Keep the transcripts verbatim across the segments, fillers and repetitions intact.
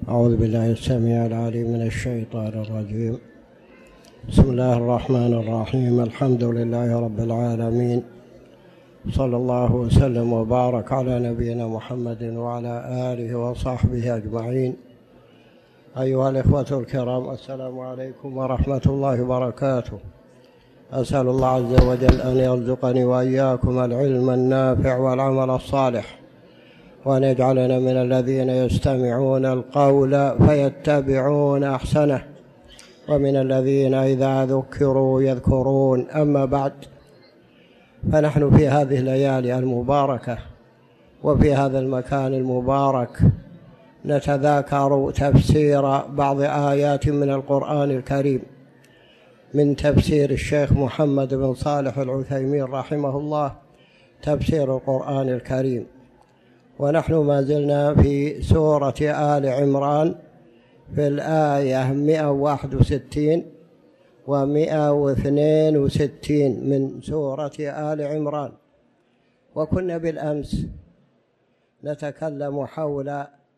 أعوذ بالله السميع العليم من الشيطان الرجيم. بسم الله الرحمن الرحيم. الحمد لله رب العالمين، صلى الله وسلم وبارك على نبينا محمد وعلى آله وصحبه أجمعين. أيها الإخوة الكرام، السلام عليكم ورحمة الله وبركاته. أسأل الله عز وجل أن يرزقني وإياكم العلم النافع والعمل الصالح، وأن يجعلنا من الذين يستمعون القول فيتبعون أحسنه، ومن الذين إذا ذكروا يذكرون. أما بعد، فنحن في هذه الليالي المباركة وفي هذا المكان المبارك نتذاكر تفسير بعض آيات من القرآن الكريم من تفسير الشيخ محمد بن صالح العثيمين رحمه الله، تفسير القرآن الكريم. ونحن ما زلنا في سورة آل عمران في الآية مئة وواحد وستين ومئة واثنين وستين من سورة آل عمران. وكنا بالأمس نتكلم حول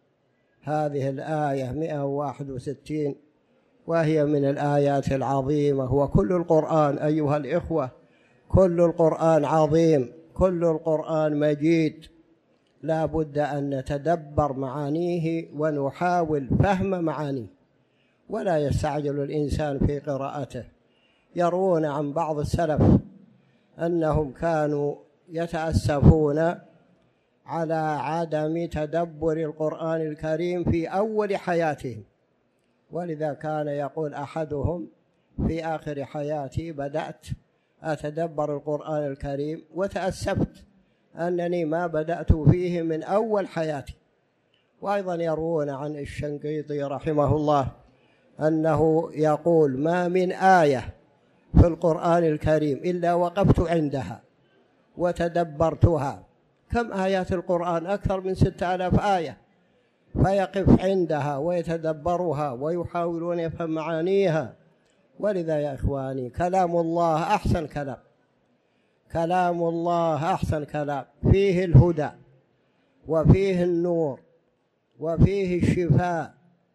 هذه الآية مئة وواحد وستين، وهي من الآيات العظيمة. وكل القرآن أيها الإخوة، كل القرآن عظيم، كل القرآن مجيد، لا بد أن نتدبر معانيه ونحاول فهم معانيه، ولا يستعجل الإنسان في قراءته. يروون عن بعض السلف أنهم كانوا يتأسفون على عدم تدبر القرآن الكريم في أول حياتهم، ولذا كان يقول أحدهم في آخر حياتي بدأت أتدبر القرآن الكريم وتأسفت أنني ما بدأت فيه من أول حياتي. وأيضا يروون عن الشنقيطي رحمه الله أنه يقول: ما من آية في القرآن الكريم إلا وقفت عندها وتدبرتها. كم آيات القرآن؟ أكثر من ستة آلاف آية، فيقف عندها ويتدبرها ويحاولون يفهم معانيها. ولذا يا إخواني، كلام الله أحسن كلام، كلام الله أحسن كلام، فيه الهدى وفيه النور وفيه الشفاء.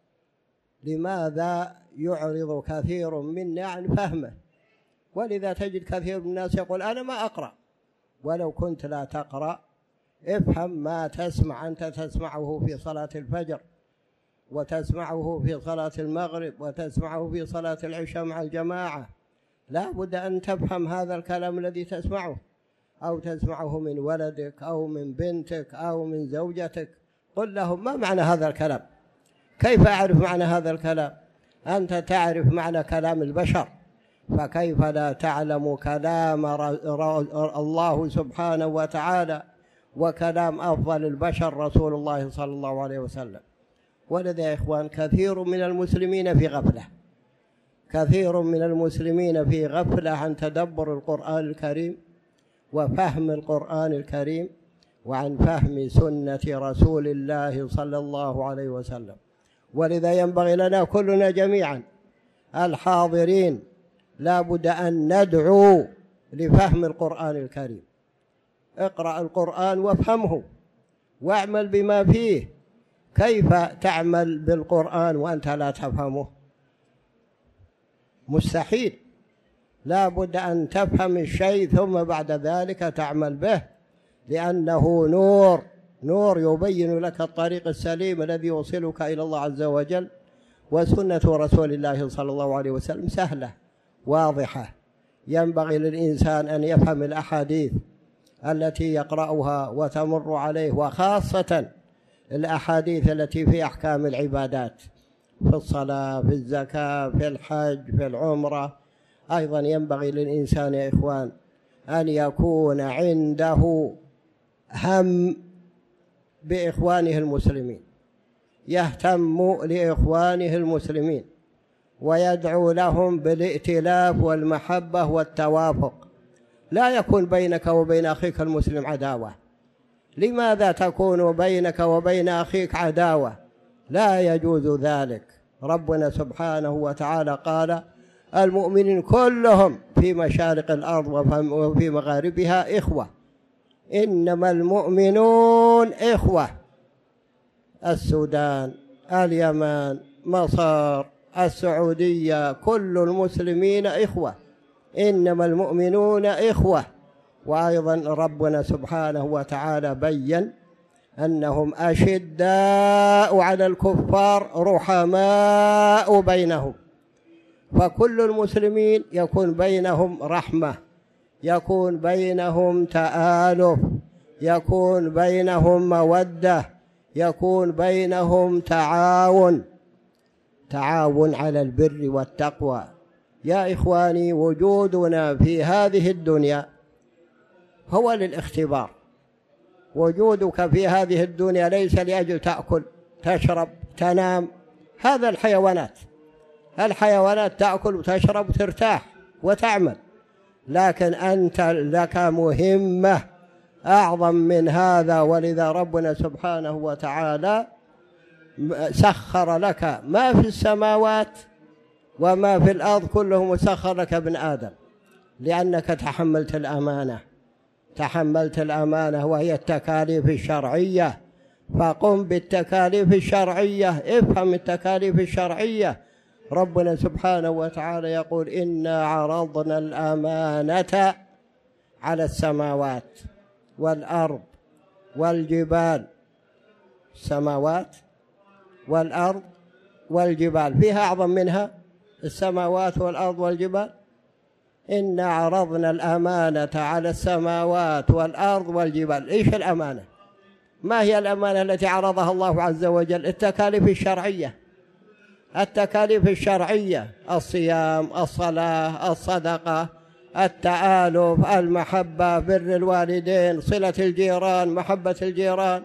لماذا يعرض كثير منا عن فهمه؟ ولذا تجد كثير من الناس يقول: أنا ما أقرأ. ولو كنت لا تقرأ، افهم ما تسمع. أنت تسمعه في صلاة الفجر، وتسمعه في صلاة المغرب، وتسمعه في صلاة العشاء مع الجماعة. لا بد أن تفهم هذا الكلام الذي تسمعه، أو تسمعه من ولدك أو من بنتك أو من زوجتك. قل لهم: ما معنى هذا الكلام؟ كيف أعرف معنى هذا الكلام؟ أنت تعرف معنى كلام البشر، فكيف لا تعلم كلام الله سبحانه وتعالى وكلام أفضل البشر رسول الله صلى الله عليه وسلم؟ ولذا يا إخوان، كثير من المسلمين في غفلة، كثير من المسلمين في غفلة عن تدبر القرآن الكريم وفهم القرآن الكريم وعن فهم سنة رسول الله صلى الله عليه وسلم. ولذا ينبغي لنا كلنا جميعا الحاضرين لا بد أن ندعو لفهم القرآن الكريم. اقرأ القرآن وافهمه واعمل بما فيه. كيف تعمل بالقرآن وأنت لا تفهمه؟ مستحيل. لا بد أن تفهم الشيء ثم بعد ذلك تعمل به، لأنه نور، نور يبين لك الطريق السليم الذي يوصلك إلى الله عز وجل. وسنة رسول الله صلى الله عليه وسلم سهلة واضحة. ينبغي للإنسان أن يفهم الأحاديث التي يقرأها وتمر عليه، وخاصة الأحاديث التي في أحكام العبادات، في الصلاة، في الزكاة، في الحج، في العمرة. أيضا ينبغي للإنسان يا إخوان أن يكون عنده هم بإخوانه المسلمين، يهتم لإخوانه المسلمين ويدعو لهم بالائتلاف والمحبة والتوافق. لا يكون بينك وبين أخيك المسلم عداوة. لماذا تكون بينك وبين أخيك عداوة؟ لا يجوز ذلك. ربنا سبحانه وتعالى قال: المؤمنين كلهم في مشارق الأرض وفي مغاربها إخوة، إنما المؤمنون إخوة. السودان، اليمن، مصر، السعودية، كل المسلمين إخوة، إنما المؤمنون إخوة. وأيضا ربنا سبحانه وتعالى بيّن أنهم أشداء على الكفار رحماء بينهم، فكل المسلمين يكون بينهم رحمة، يكون بينهم تآلف، يكون بينهم مودة، يكون بينهم تعاون، تعاون على البر والتقوى. يا إخواني، وجودنا في هذه الدنيا هو للاختبار. وجودك في هذه الدنيا ليس لأجل تأكل تشرب تنام، هذا الحيوانات، الحيوانات تأكل وتشرب وترتاح وتعمل، لكن أنت لك مهمة أعظم من هذا. ولذا ربنا سبحانه وتعالى سخر لك ما في السماوات وما في الأرض، كله مسخر لك ابن آدم، لأنك تحملت الأمانة، تحملت الأمانة وهي التكاليف الشرعية، فقم بالتكاليف الشرعية، افهم التكاليف الشرعية. ربنا سبحانه وتعالى يقول: إنا عرضنا الأمانة على السماوات والأرض والجبال. السماوات والأرض والجبال فيها أعظم منها السماوات والأرض والجبال. إنا عرضنا الأمانة على السماوات والأرض والجبال. إيش الأمانة؟ ما هي الأمانة التي عرضها الله عز وجل؟ التكاليف الشرعية، التكاليف الشرعية: الصيام، الصلاة، الصدقة، التآلف، المحبة، بر الوالدين، صلة الجيران، محبة الجيران.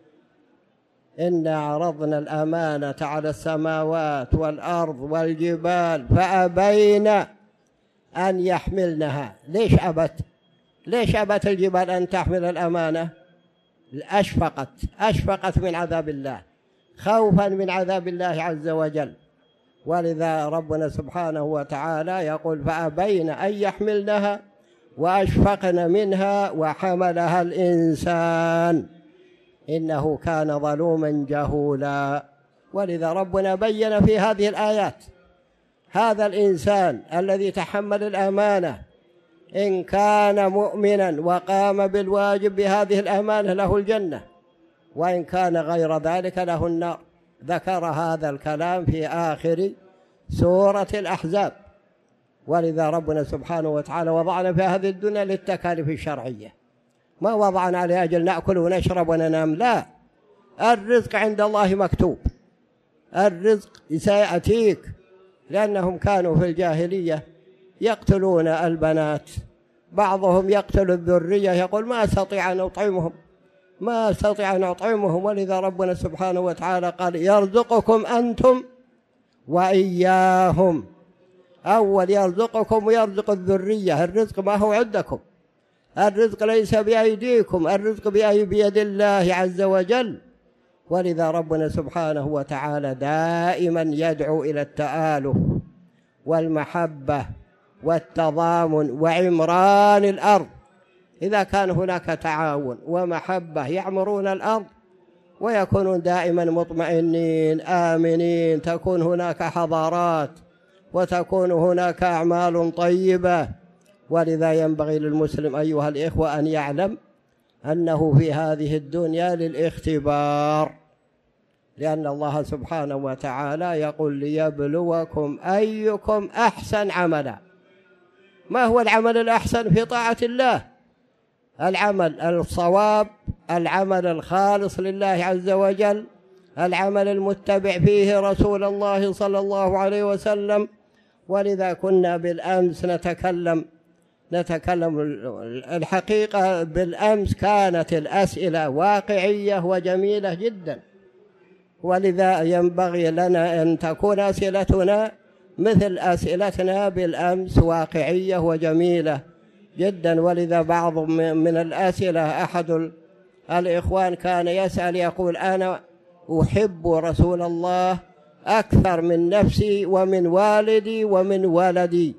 إنا عرضنا الأمانة على السماوات والأرض والجبال فأبين أن يحملنها. ليش أبت؟ ليش أبت الجبال أن تحمل الأمانة؟ أشفقت، أشفقت من عذاب الله، خوفا من عذاب الله عز وجل. ولذا ربنا سبحانه وتعالى يقول: فأبين أن يحملنها وأشفقن منها وحملها الإنسان إنه كان ظلوما جهولا. ولذا ربنا بين في هذه الآيات هذا الإنسان الذي تحمل الأمانة إن كان مؤمنا وقام بالواجب بهذه الأمانة له الجنة، وإن كان غير ذلك له النار. ذكر هذا الكلام في آخر سورة الأحزاب. ولذا ربنا سبحانه وتعالى وضعنا في هذه الدنيا للتكاليف الشرعية، ما وضعنا لأجل نأكل ونشرب وننام، لا، الرزق عند الله مكتوب، الرزق سيأتيك. لأنهم كانوا في الجاهلية يقتلون البنات، بعضهم يقتل الذرية، يقول: ما أستطيع أن أطعمهم، ما أستطيع أن أطعمهم. ولذا ربنا سبحانه وتعالى قال: يرزقكم أنتم وإياهم. أول يرزقكم ويرزق الذرية. الرزق ما هو عندكم، الرزق ليس بأيديكم، الرزق بيد الله عز وجل. ولذا ربنا سبحانه وتعالى دائما يدعو إلى التآلف والمحبة والتضامن وعمران الأرض. إذا كان هناك تعاون ومحبة يعمرون الأرض ويكونون دائما مطمئنين آمنين، تكون هناك حضارات وتكون هناك أعمال طيبة. ولذا ينبغي للمسلم أيها الإخوة أن يعلم أنه في هذه الدنيا للاختبار، لأن الله سبحانه وتعالى يقول: ليبلوكم أيكم أحسن عملا. ما هو العمل الأحسن؟ في طاعة الله، العمل الصواب، العمل الخالص لله عز وجل، العمل المتبع فيه رسول الله صلى الله عليه وسلم. ولذا كنا بالأمس نتكلم نتكلم الحقيقة بالأمس كانت الأسئلة واقعية وجميلة جدا، ولذا ينبغي لنا أن تكون أسئلتنا مثل أسئلتنا بالأمس واقعية وجميلة جدا. ولذا بعض من الأسئلة أحد الإخوان كان يسأل يقول: أنا أحب رسول الله أكثر من نفسي ومن والدي ومن ولدي،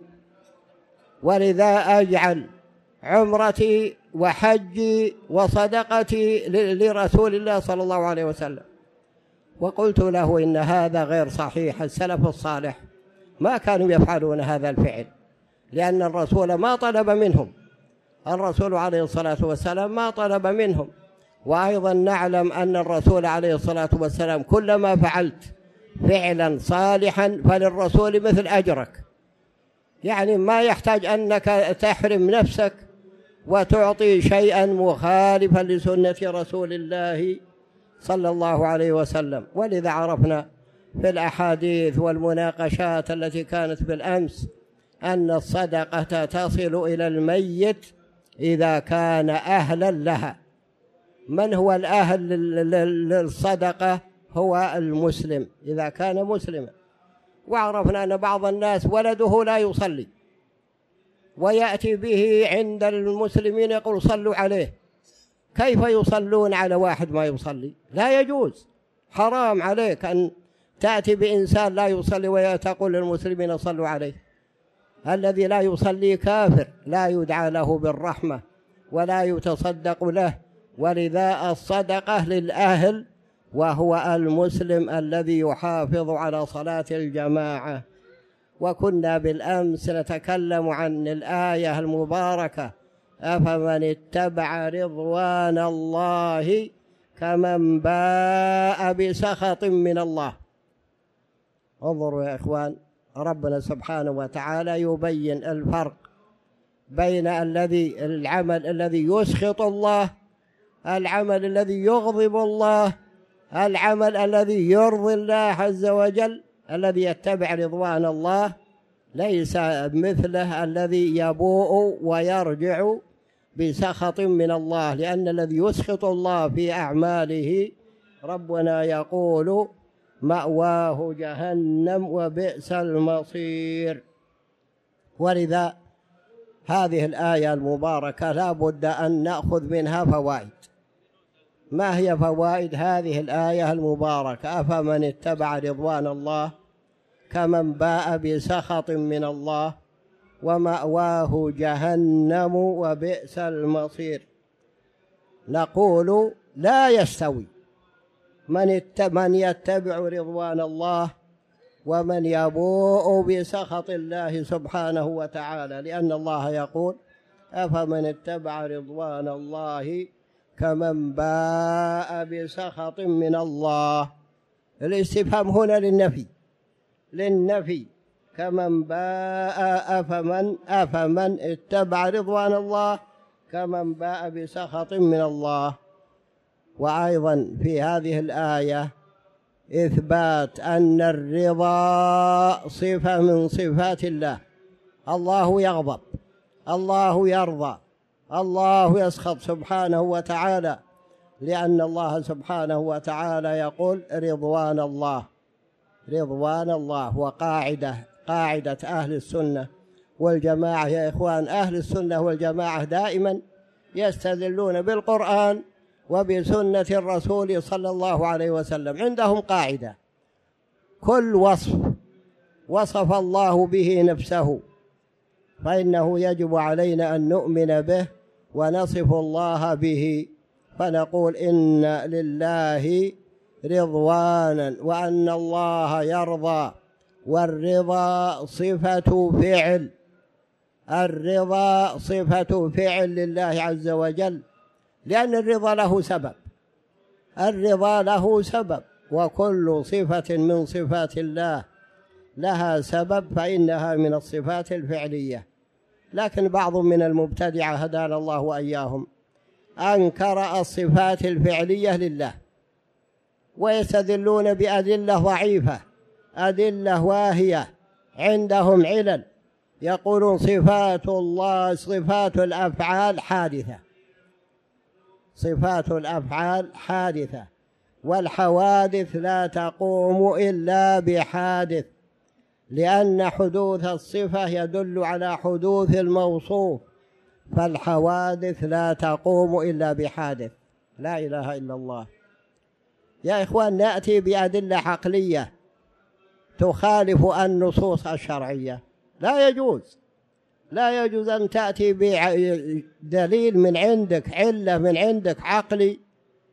ولذا أجعل عمرتي وحجي وصدقتي لرسول الله صلى الله عليه وسلم. وقلت له إن هذا غير صحيح. السلف الصالح ما كانوا يفعلون هذا الفعل، لأن الرسول ما طلب منهم، الرسول عليه الصلاة والسلام ما طلب منهم. وأيضا نعلم أن الرسول عليه الصلاة والسلام كلما فعلت فعلا صالحا فللرسول مثل أجرك، يعني ما يحتاج أنك تحرم نفسك وتعطي شيئا مخالفا لسنة رسول الله صلى الله عليه وسلم. ولذا عرفنا في الأحاديث والمناقشات التي كانت بالأمس أن الصدقة تصل إلى الميت إذا كان أهلا لها. من هو الأهل للصدقة؟ هو المسلم إذا كان مسلما. وعرفنا أن بعض الناس ولده لا يصلي ويأتي به عند المسلمين يقول صلوا عليه. كيف يصلون على واحد ما يصلي؟ لا يجوز، حرام عليك أن تأتي بإنسان لا يصلي وتقول للمسلمين صلوا عليه. الذي لا يصلي كافر، لا يدعى له بالرحمة ولا يتصدق له. ولذا الصدقة للأهل، وهو المسلم الذي يحافظ على صلاة الجماعة. وكنا بالأمس نتكلم عن الآية المباركة أفمن اتبع رضوان الله كمن باء بسخط من الله. انظروا يا إخوان، ربنا سبحانه وتعالى يبين الفرق بين الذي العمل الذي يسخط الله، العمل الذي يغضب الله، العمل الذي يرضي الله عز وجل. الذي يتبع رضوان الله ليس مثله الذي يبوء ويرجع بسخط من الله، لأن الذي يسخط الله في أعماله ربنا يقول مأواه جهنم وبئس المصير. ولذا هذه الآية المباركة لا بد أن نأخذ منها فوائد. ما هي فوائد هذه الآية المباركة؟ أفمن اتبع رضوان الله كمن باء بسخط من الله ومأواه جهنم وبئس المصير. نقول لا يستوي من يتبع رضوان الله ومن يبوء بسخط الله سبحانه وتعالى، لأن الله يقول أفمن اتبع رضوان الله كمن باء بسخط من الله. الاستفهام هنا للنفي للنفي كمن باء أفمن أفمن اتبع رضوان الله كمن باء بسخط من الله. وأيضا في هذه الآية إثبات أن الرضا صفة من صفات الله. الله يغضب، الله يرضى، الله يسخط سبحانه وتعالى، لأن الله سبحانه وتعالى يقول رضوان الله. رضوان الله وقاعدة قاعدة أهل السنة والجماعة يا إخوان. أهل السنة والجماعة دائما يستدلون بالقرآن وبسنة الرسول صلى الله عليه وسلم. عندهم قاعدة: كل وصف وصف الله به نفسه فإنه يجب علينا أن نؤمن به ونصف الله به، فنقول إن لله رضوانا وأن الله يرضى. والرضا صفة فعل، الرضا صفة فعل لله عز وجل، لأن الرضا له سبب، الرضا له سبب، وكل صفة من صفات الله لها سبب فإنها من الصفات الفعلية. لكن بعض من المبتدعة هدانا الله وإياهم أنكر الصفات الفعلية لله، ويستدلون بأدلة ضعيفة، أدلة واهية، عندهم علل. يقولون صفات الله صفات الأفعال حادثة، صفات الأفعال حادثة، والحوادث لا تقوم إلا بحادث، لأن حدوث الصفة يدل على حدوث الموصوف، فالحوادث لا تقوم إلا بحادث. لا إله إلا الله. يا إخوان، نأتي بأدلة عقلية تخالف النصوص الشرعية. لا يجوز، لا يجوز أن تأتي بدليل من عندك، علة من عندك عقلي،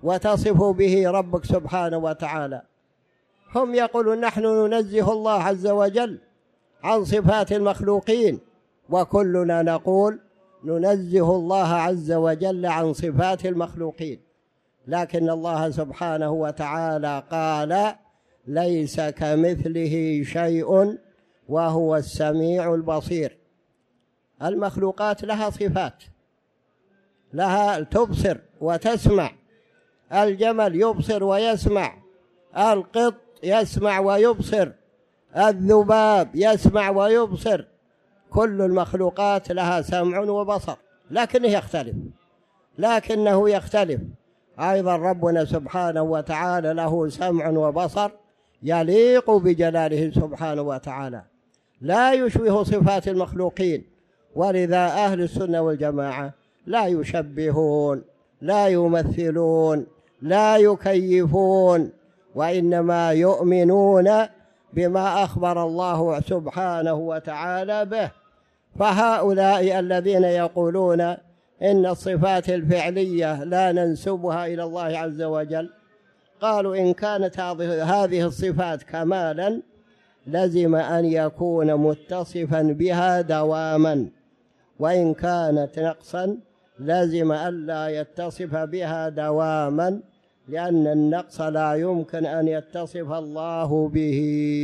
وتصف به ربك سبحانه وتعالى. هم يقولون نحن ننزه الله عز وجل عن صفات المخلوقين، وكلنا نقول ننزه الله عز وجل عن صفات المخلوقين، لكن الله سبحانه وتعالى قال ليس كمثله شيء وهو السميع البصير. المخلوقات لها صفات، لها تبصر وتسمع، الجمل يبصر ويسمع، القط يسمع ويبصر، الذباب يسمع ويبصر، كل المخلوقات لها سمع وبصر، لكنه يختلف لكنه يختلف أيضا ربنا سبحانه وتعالى له سمع وبصر يليق بجلاله سبحانه وتعالى، لا يشبه صفات المخلوقين. ولذا أهل السنة والجماعة لا يشبهون، لا يمثلون، لا يكيفون، وإنما يؤمنون بما أخبر الله سبحانه وتعالى به. فهؤلاء الذين يقولون إن الصفات الفعلية لا ننسبها إلى الله عز وجل، قالوا إن كانت هذه الصفات كمالا لزم أن يكون متصفا بها دواما، وإن كانت نقصا لزم أن لا يتصف بها دواما، لأن النقص لا يمكن أن يتصف الله به.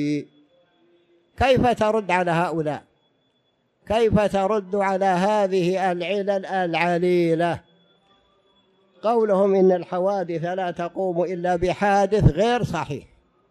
كيف ترد على هؤلاء؟ كيف ترد على هذه العلل العليلة؟ قولهم إن الحوادث لا تقوم إلا بحادث غير صحيح.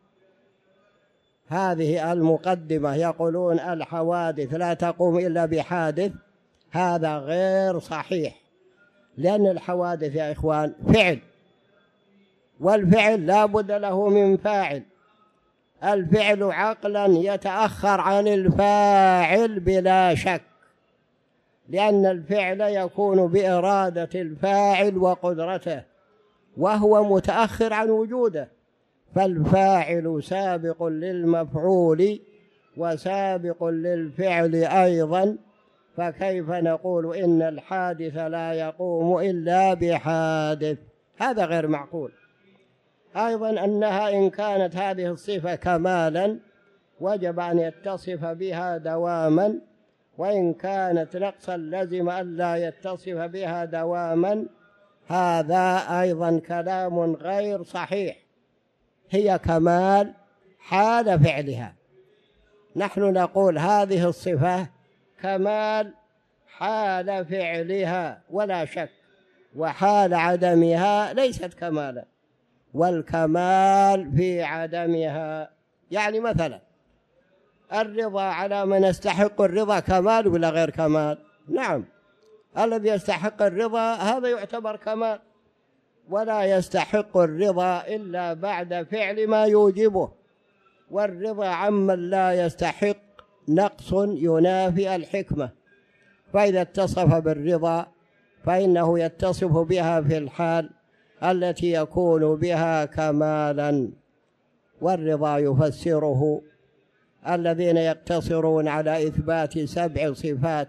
هذه المقدمة يقولون الحوادث لا تقوم إلا بحادث، هذا غير صحيح، لأن الحوادث يا إخوان فعل، والفعل لا بد له من فاعل. الفعل عقلا يتأخر عن الفاعل بلا شك، لأن الفعل يكون بإرادة الفاعل وقدرته، وهو متأخر عن وجوده، فالفاعل سابق للمفعول وسابق للفعل أيضا، فكيف نقول إن الحادث لا يقوم إلا بحادث؟ هذا غير معقول. أيضا أنها إن كانت هذه الصفة كمالا وجب أن يتصف بها دواما، وإن كانت نقصا لزم أن لا يتصف بها دواما، هذا أيضا كلام غير صحيح. هي كمال حال فعلها، نحن نقول هذه الصفة كمال حال فعلها ولا شك، وحال عدمها ليست كمالا، والكمال في عدمها. يعني مثلا الرضا على من يستحق الرضا كمال ولا غير كمال؟ نعم، الذي يستحق الرضا هذا يعتبر كمال، ولا يستحق الرضا إلا بعد فعل ما يوجبه، والرضا عمن لا يستحق نقص ينافي الحكمة، فإذا اتصف بالرضا فإنه يتصف بها في الحال التي يكون بها كمالا. والرضا يفسره الذين يقتصرون على إثبات سبع صفات،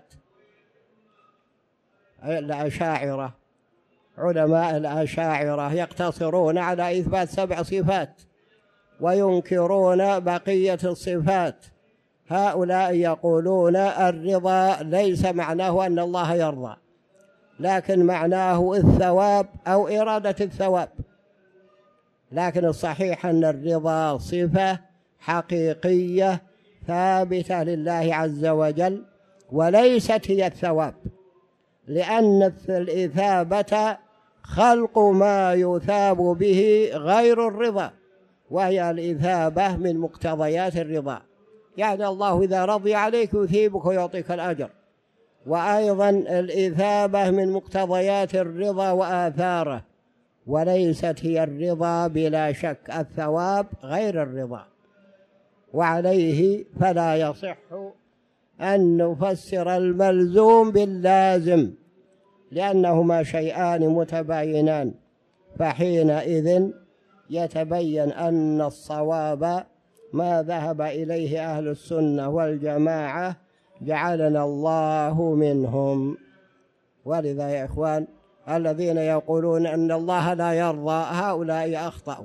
الأشاعرة، علماء الأشاعرة يقتصرون على إثبات سبع صفات وينكرون بقية الصفات. هؤلاء يقولون الرضا ليس معناه أن الله يرضى، لكن معناه الثواب أو إرادة الثواب، لكن الصحيح أن الرضا صفة حقيقية ثابتة لله عز وجل، وليست هي الثواب، لأن الإثابة خلق ما يثاب به غير الرضا، وهي الإثابة من مقتضيات الرضا، يعني الله إذا رضي عليك يثيبك ويعطيك الأجر، وأيضا الإثابة من مقتضيات الرضا وآثاره، وليست هي الرضا بلا شك، الثواب غير الرضا. وعليه فلا يصح أن نفسر الملزوم باللازم، لأنهما شيئان متباينان، فحينئذ يتبين أن الصواب ما ذهب إليه أهل السنة والجماعة، جعلنا الله منهم. ولذا يا إخوان الذين يقولون أن الله لا يرضى، هؤلاء أخطأوا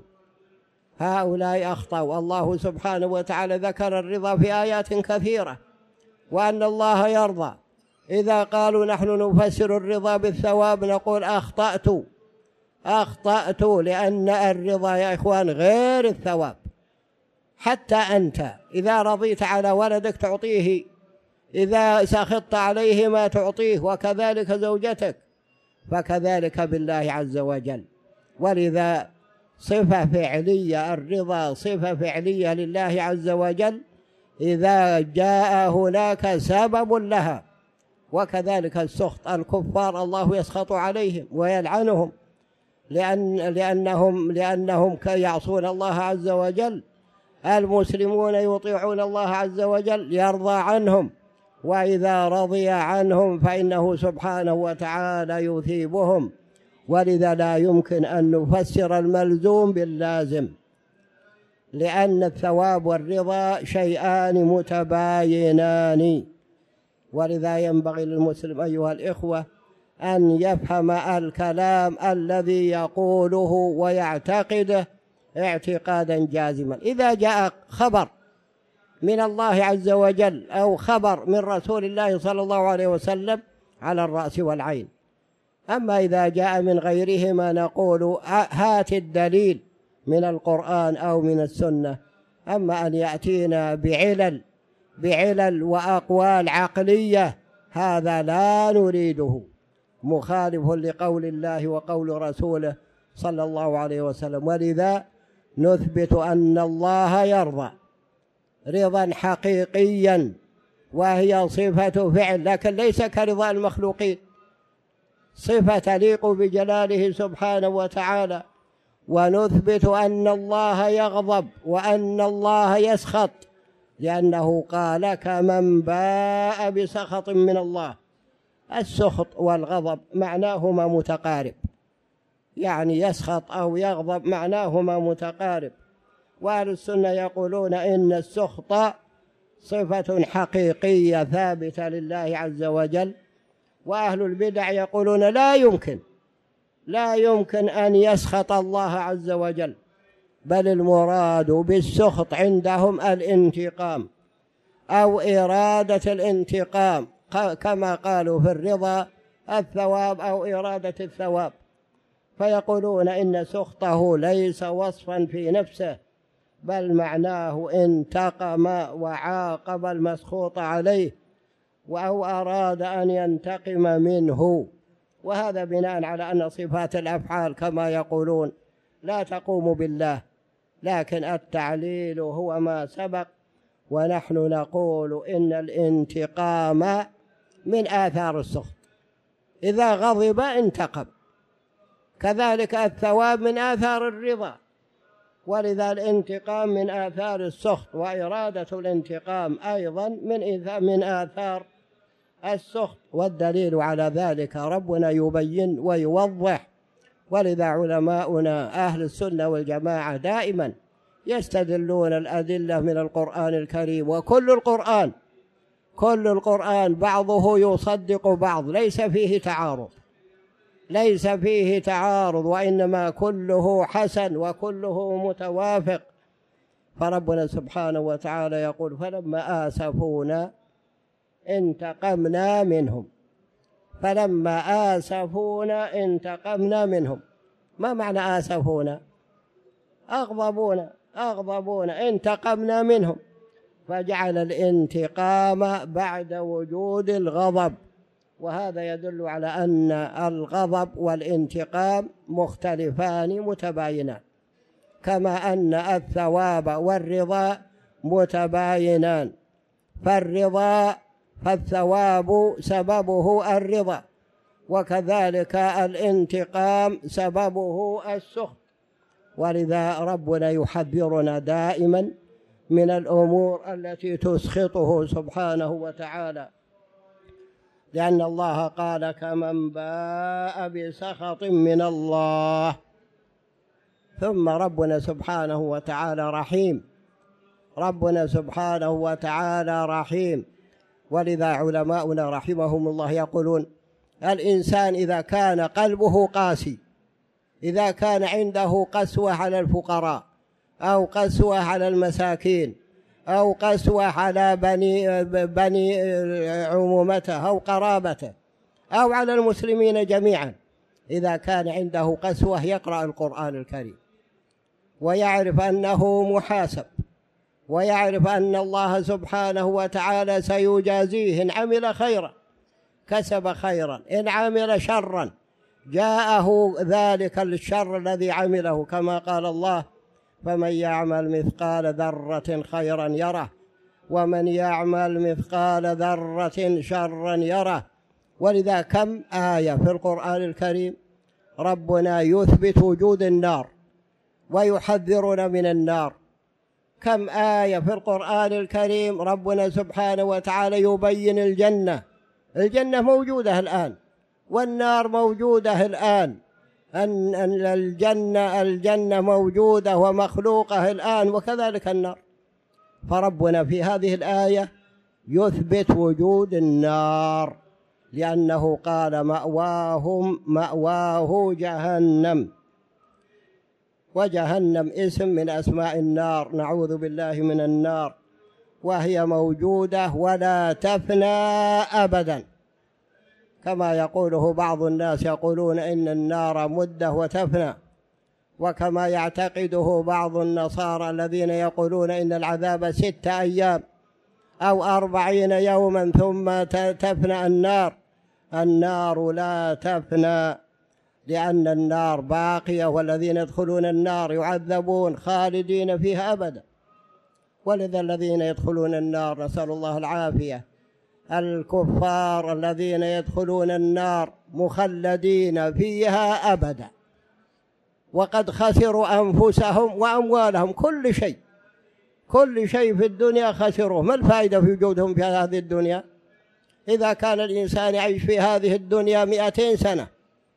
هؤلاء أخطأوا الله سبحانه وتعالى ذكر الرضا في آيات كثيرة، وأن الله يرضى. إذا قالوا نحن نفسر الرضا بالثواب نقول أخطأتوا أخطأتوا لأن الرضا يا إخوان غير الثواب. حتى أنت إذا رضيت على ولدك تعطيه، إذا سخطت عليه ما تعطيه، وكذلك زوجتك، فكذلك بالله عز وجل. ولذا صفة فعلية، الرضا صفة فعلية لله عز وجل إذا جاء هناك سبب لها. وكذلك السخط، الكفار الله يسخط عليهم ويلعنهم لأن لأنهم لأنهم يعصون الله عز وجل. المسلمون يطيعون الله عز وجل يرضى عنهم، وإذا رضي عنهم فإنه سبحانه وتعالى يثيبهم. ولذا لا يمكن أن نفسر الملزوم باللازم، لأن الثواب والرضا شيئان متباينان. ولذا ينبغي للمسلم أيها الإخوة أن يفهم الكلام الذي يقوله ويعتقده اعتقادا جازما. إذا جاء خبر من الله عز وجل أو خبر من رسول الله صلى الله عليه وسلم على الرأس والعين. أما إذا جاء من غيرهما نقول هات الدليل من القرآن أو من السنة. أما أن يأتينا بعلل بعلل وأقوال عقلية هذا لا نريده، مخالف لقول الله وقول رسوله صلى الله عليه وسلم. ولذا نثبت أن الله يرضى رضا حقيقيا، وهي صفة فعل، لكن ليس كرضا المخلوقين، صفة تليق بجلاله سبحانه وتعالى. ونثبت أن الله يغضب وأن الله يسخط، لأنه قال كمن باء بسخط من الله. السخط والغضب معناهما متقارب، يعني يسخط أو يغضب معناهما متقارب. وأهل السنة يقولون إن السخط صفة حقيقية ثابتة لله عز وجل. وأهل البدع يقولون لا يمكن لا يمكن أن يسخط الله عز وجل، بل المراد بالسخط عندهم الانتقام أو إرادة الانتقام، كما قالوا في الرضا الثواب أو إرادة الثواب. فيقولون إن سخطه ليس وصفا في نفسه، بل معناه انتقم وعاقب المسخوط عليه أو أراد أن ينتقم منه. وهذا بناء على أن صفات الأفعال كما يقولون لا تقوم بالله، لكن التعليل هو ما سبق. ونحن نقول إن الانتقام من آثار السخط، إذا غضب انتقم، كذلك الثواب من آثار الرضا. ولذا الانتقام من آثار السخط، وإرادة الانتقام أيضا من من آثار السخط. والدليل على ذلك ربنا يبين ويوضح. ولذا علماؤنا أهل السنة والجماعة دائما يستدلون الأدلة من القرآن الكريم، وكل القرآن كل القرآن بعضه يصدق بعض، ليس فيه تعارض ليس فيه تعارض وإنما كله حسن وكله متوافق. فربنا سبحانه وتعالى يقول فلما آسفونا انتقمنا منهم فلما آسفونا انتقمنا منهم. ما معنى آسفونا؟ أغضبونا أغضبونا انتقمنا منهم. فجعل الانتقام بعد وجود الغضب، وهذا يدل على أن الغضب والانتقام مختلفان متباينان، كما أن الثواب والرضا متباينان. فالرضا فالثواب سببه الرضا، وكذلك الانتقام سببه السخط. ولذا ربنا يحذرنا دائما من الأمور التي تسخطه سبحانه وتعالى، لأن الله قال كمن باء بسخط من الله. ثم ربنا سبحانه وتعالى رحيم ربنا سبحانه وتعالى رحيم. ولذا علماؤنا رحمهم الله يقولون الإنسان إذا كان قلبه قاسي، إذا كان عنده قسوة على الفقراء أو قسوة على المساكين أو قسوة على بني, بني عمومته أو قرابته أو على المسلمين جميعا، إذا كان عنده قسوة يقرأ القرآن الكريم ويعرف أنه محاسب، ويعرف أن الله سبحانه وتعالى سيجازيه إن عمل خيرا كسب خيرا، إن عمل شرا جاءه ذلك الشر الذي عمله، كما قال الله: فمن يعمل مثقال ذرة خيرا يره ومن يعمل مثقال ذرة شرا يره. ولذا كم آية في القرآن الكريم ربنا يثبت وجود النار ويحذرنا من النار، كم آية في القرآن الكريم ربنا سبحانه وتعالى يبين الجنة، الجنة موجودة الآن والنار موجودة الآن، أن الجنة الجنة موجودة ومخلوقة الآن، وكذلك النار. فربنا في هذه الآية يثبت وجود النار، لأنه قال: مأواهم مأواه جهنم، وجهنم اسم من أسماء النار، نعوذ بالله من النار، وهي موجودة ولا تفنى أبدا، كما يقوله بعض الناس، يقولون إن النار مدة وتفنى، وكما يعتقده بعض النصارى الذين يقولون إن العذاب ستة أيام أو أربعين يوما ثم تفنى النار. النار لا تفنى، لأن النار باقية، والذين يدخلون النار يعذبون خالدين فيها أبدا. ولذا الذين يدخلون النار، نسأل الله العافية، الكفار الذين يدخلون النار مخلدين فيها أبدا، وقد خسروا أنفسهم وأموالهم، كل شيء كل شيء في الدنيا خسروه. ما الفائدة في وجودهم في هذه الدنيا؟ إذا كان الإنسان يعيش في هذه الدنيا مئتين سنة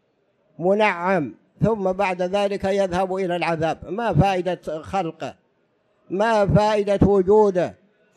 منعم، ثم بعد ذلك يذهب إلى العذاب، ما فائدة خلقه؟ ما فائدة وجوده؟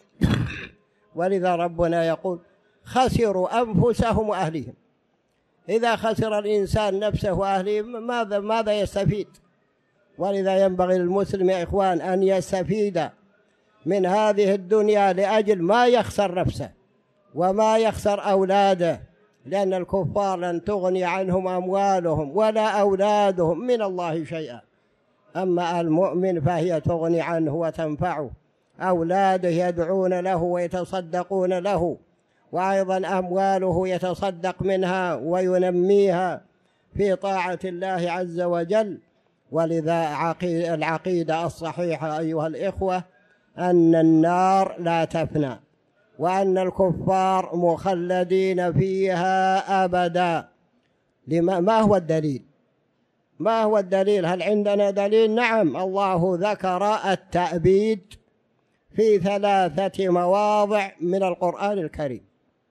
ولذا ربنا يقول: خسروا أنفسهم وأهلهم. إذا خسر الإنسان نفسه وأهله ماذا ماذا يستفيد؟ ولذا ينبغي للمسلم يا إخوان أن يستفيد من هذه الدنيا لأجل ما يخسر نفسه وما يخسر أولاده، لأن الكفار لن تغني عنهم أموالهم ولا أولادهم من الله شيئا، أما المؤمن فهي تغني عنه وتنفعه، أولاده يدعون له ويتصدقون له، وأيضا أمواله يتصدق منها وينميها في طاعة الله عز وجل. ولذا العقيدة الصحيحة أيها الإخوة أن النار لا تفنى، وأن الكفار مخلدين فيها أبدا. لما ما هو الدليل؟ ما هو الدليل؟ هل عندنا دليل؟ نعم، الله ذكر التأبيد في ثلاثة مواضع من القرآن الكريم،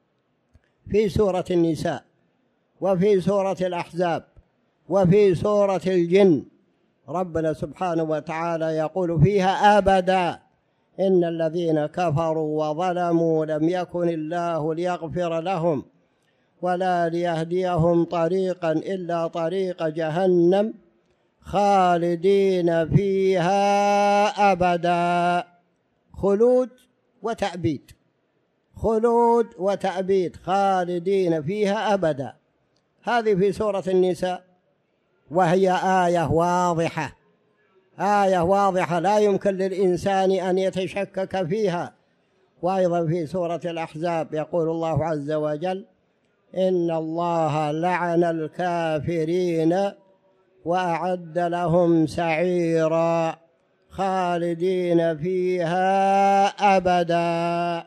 في سورة النساء وفي سورة الأحزاب وفي سورة الجن. ربنا سبحانه وتعالى يقول فيها أبدا: إن الذين كفروا وظلموا لم يكن الله ليغفر لهم ولا ليهديهم طريقا إلا طريق جهنم خالدين فيها أبدا. خلود وتأبيد، خلود وتأبيد، خالدين فيها أبدا. هذه في سورة النساء، وهي آية واضحة، آية واضحة لا يمكن للإنسان أن يتشكك فيها. وأيضا في سورة الأحزاب يقول الله عز وجل: إن الله لعن الكافرين وأعد لهم سعيرا خالدين فيها أبدا.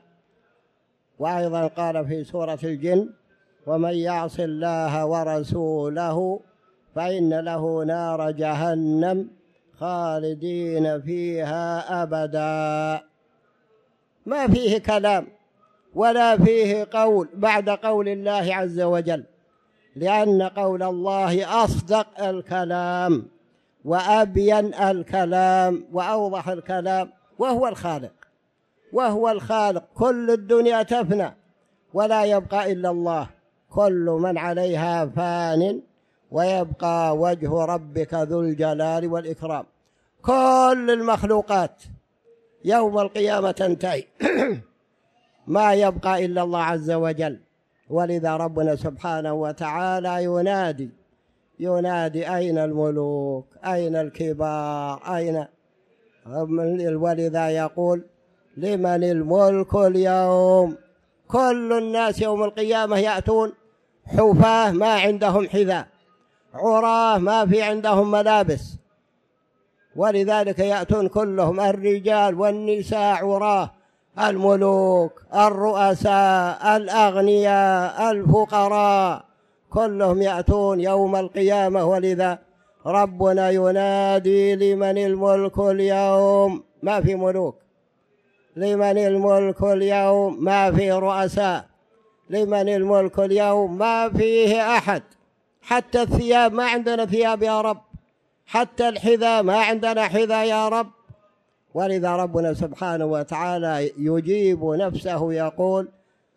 وأيضا قال في سورة الجن: ومن يعص الله ورسوله فإن له نار جهنم خالدين فيها أبدا. ما فيه كلام ولا فيه قول بعد قول الله عز وجل، لأن قول الله أصدق الكلام وأبين الكلام وأوضح الكلام، وهو الخالق، وهو الخالق. كل الدنيا تفنى ولا يبقى إلا الله، كل من عليها فان ويبقى وجه ربك ذو الجلال والإكرام. كل المخلوقات يوم القيامة تنتهي ما يبقى إلا الله عز وجل. ولذا ربنا سبحانه وتعالى ينادي ينادي أين الملوك، أين الكبار، أين، ولذا يقول لمن الملك اليوم. كل الناس يوم القيامة يأتون حفاة ما عندهم حذاء، عراه ما في عندهم ملابس، ولذلك يأتون كلهم الرجال والنساء عراه، الملوك، الرؤساء، الأغنياء، الفقراء، كلهم يأتون يوم القيامة. ولذا ربنا ينادي لمن الملك اليوم، ما في ملوك، لمن الملك اليوم، ما في رؤساء، لمن الملك اليوم، ما فيه أحد. حتى الثياب ما عندنا ثياب يا رب، حتى الحذاء ما عندنا حذاء يا رب. ولذا ربنا سبحانه وتعالى يجيب نفسه يقول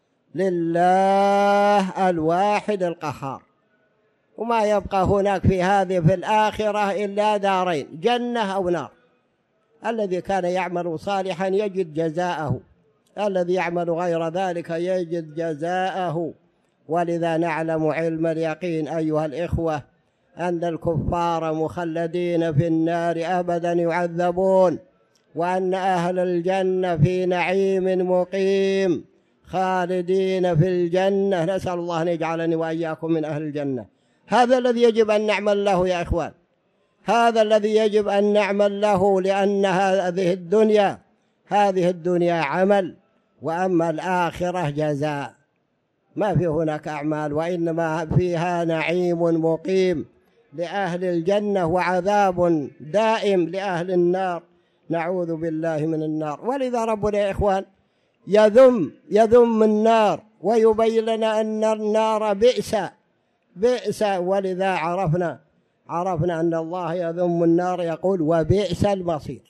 لله الواحد القهار. وما يبقى هناك في هذه في الآخرة إلا دارين، جنة أو نار. الذي كان يعمل صالحا يجد جزاءه، الذي يعمل غير ذلك يجد جزاءه. ولذا نعلم علم اليقين أيها الإخوة أن الكفار مخلدين في النار أبدا يعذبون، وأن أهل الجنة في نعيم مقيم خالدين في الجنة. نسأل الله أن يجعلني وإياكم من أهل الجنة. هذا الذي يجب أن نعمل له يا إخوان، هذا الذي يجب أن نعمل له، لأن هذه الدنيا هذه الدنيا عمل، وأما الآخرة جزاء. ما في هناك أعمال، وإنما فيها نعيم مقيم لأهل الجنة وعذاب دائم لأهل النار. نعوذ بالله من النار. ولذا ربنا يا إخوان يذم يذم النار ويبين لنا أن النار بئس بئس. ولذا عرفنا عرفنا أن الله يذم النار، يقول وبئس المصير.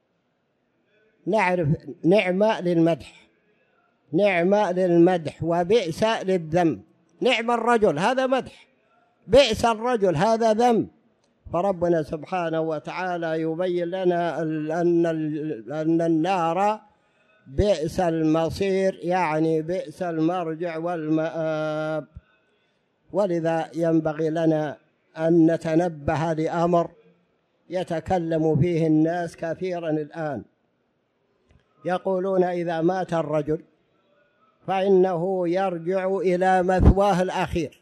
نعرف نعمة للمدح، نعمة للمدح، وبئس للذم. نعم الرجل هذا مدح، بئس الرجل هذا ذم. فربنا سبحانه وتعالى يبين لنا أن أن النار بئس المصير، يعني بئس المرجع والمآب. ولذا ينبغي لنا أن نتنبه لأمر يتكلم فيه الناس كثيرا الآن. يقولون إذا مات الرجل فإنه يرجع إلى مثواه الأخير.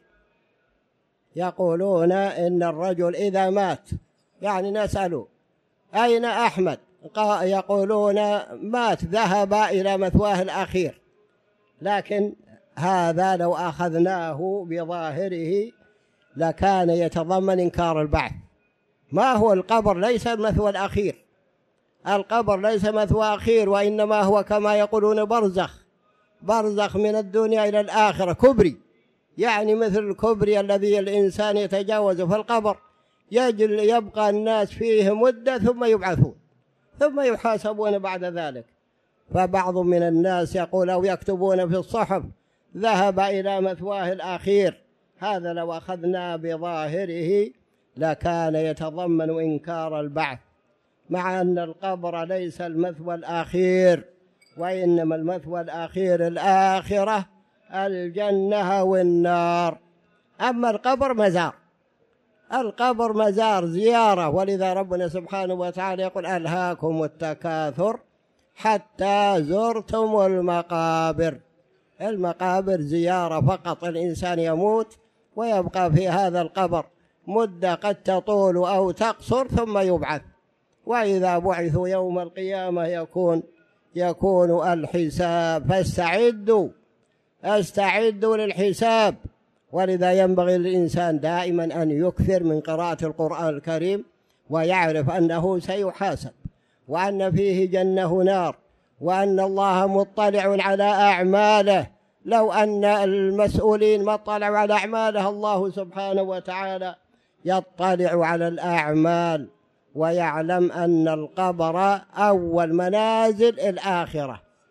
يقولون إن الرجل إذا مات، يعني نسأله أين أحمد؟ يقولون مات، ذهب إلى مثواه الأخير. لكن هذا لو أخذناه بظاهره لكان يتضمن إنكار البعث. ما هو القبر؟ ليس المثوى الأخير، القبر ليس مثوى أخير، وإنما هو كما يقولون برزخ، برزخ من الدنيا إلى الآخرة، كبري، يعني مثل الكبري الذي الإنسان يتجاوز في القبر، يجل يبقى الناس فيه مدة ثم يبعثون ثم يحاسبون بعد ذلك. فبعض من الناس يقول أو يكتبون في الصحف ذهب إلى مثواه الأخير. هذا لو أخذنا بظاهره لكان يتضمن إنكار البعث، مع أن القبر ليس المثوى الأخير، وإنما المثوى الأخير الآخرة، الجنة والنار. أما القبر مزار، القبر مزار زيارة. ولذا ربنا سبحانه وتعالى يقول ألهاكم التكاثر حتى زرتم المقابر. المقابر زيارة فقط، الإنسان يموت ويبقى في هذا القبر مدة قد تطول أو تقصر ثم يبعث. وإذا بعثوا يوم القيامة يكون يكون الحساب، فاستعدوا استعدوا للحساب. ولذا ينبغي للإنسان دائما أن يكثر من قراءة القرآن الكريم، ويعرف أنه سيحاسب، وأن فيه جنة نار، وأن الله مطلع على أعماله. لو أن المسؤولين ما اطلعوا على أعماله، الله سبحانه وتعالى يطلع على الأعمال ويعلم أن القبر أول منازل الآخرة.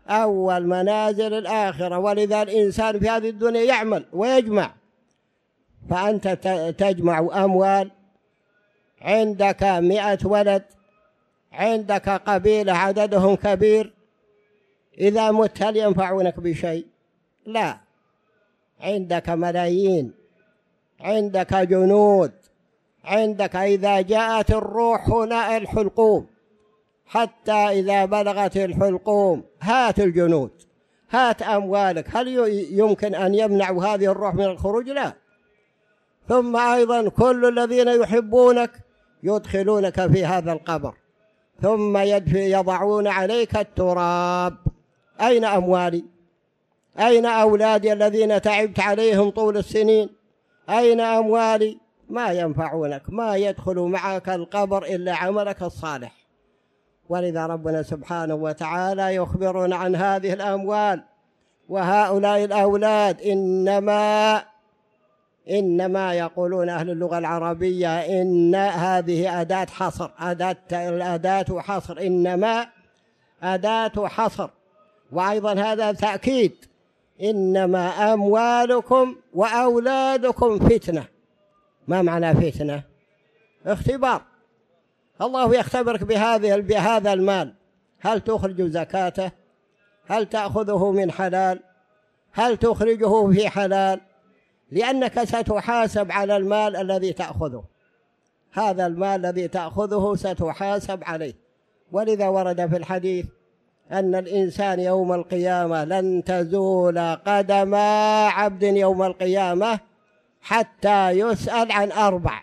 أول منازل الآخرة. ولذا الإنسان في هذه الدنيا يعمل ويجمع، فأنت تجمع أموال، عندك مئة ولد، عندك قبيلة عددهم كبير، إذا مت هل ينفعونك بشيء؟ لا. عندك ملايين، عندك جنود، عندك إذا جاءت الروح هنا الحلقوم، حتى إذا بلغت الحلقوم هات الجنود، هات أموالك، هل يمكن أن يمنعوا هذه الروح من الخروج؟ لا. ثم أيضا كل الذين يحبونك يدخلونك في هذا القبر، ثم يضعون عليك التراب. أين أموالي؟ أين أولادي الذين تعبت عليهم طول السنين؟ أين أموالي؟ ما ينفعونك، ما يدخل معك القبر إلا عملك الصالح. ولذا ربنا سبحانه وتعالى يخبرنا عن هذه الأموال وهؤلاء الأولاد. إنما إنما يقولون أهل اللغة العربية إن هذه أداة حصر، أداة الأداة حصر، إنما أداة حصر. وأيضا هذا تأكيد، إنما أموالكم وأولادكم فتنة. ما معنى فتنة؟ اختبار. الله يختبرك بهذه بهذا المال، هل تخرج زكاته؟ هل تأخذه من حلال؟ هل تخرجه في حلال؟ لأنك ستحاسب على المال الذي تأخذه، هذا المال الذي تأخذه ستحاسب عليه. ولذا ورد في الحديث أن الإنسان يوم القيامة لن تزول قدم عبد يوم القيامة حتى يسأل عن أربع،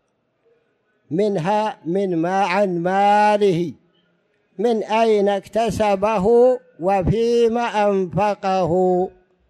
منها من ما عن ماله، من أين اكتسبه وفيما أنفقه.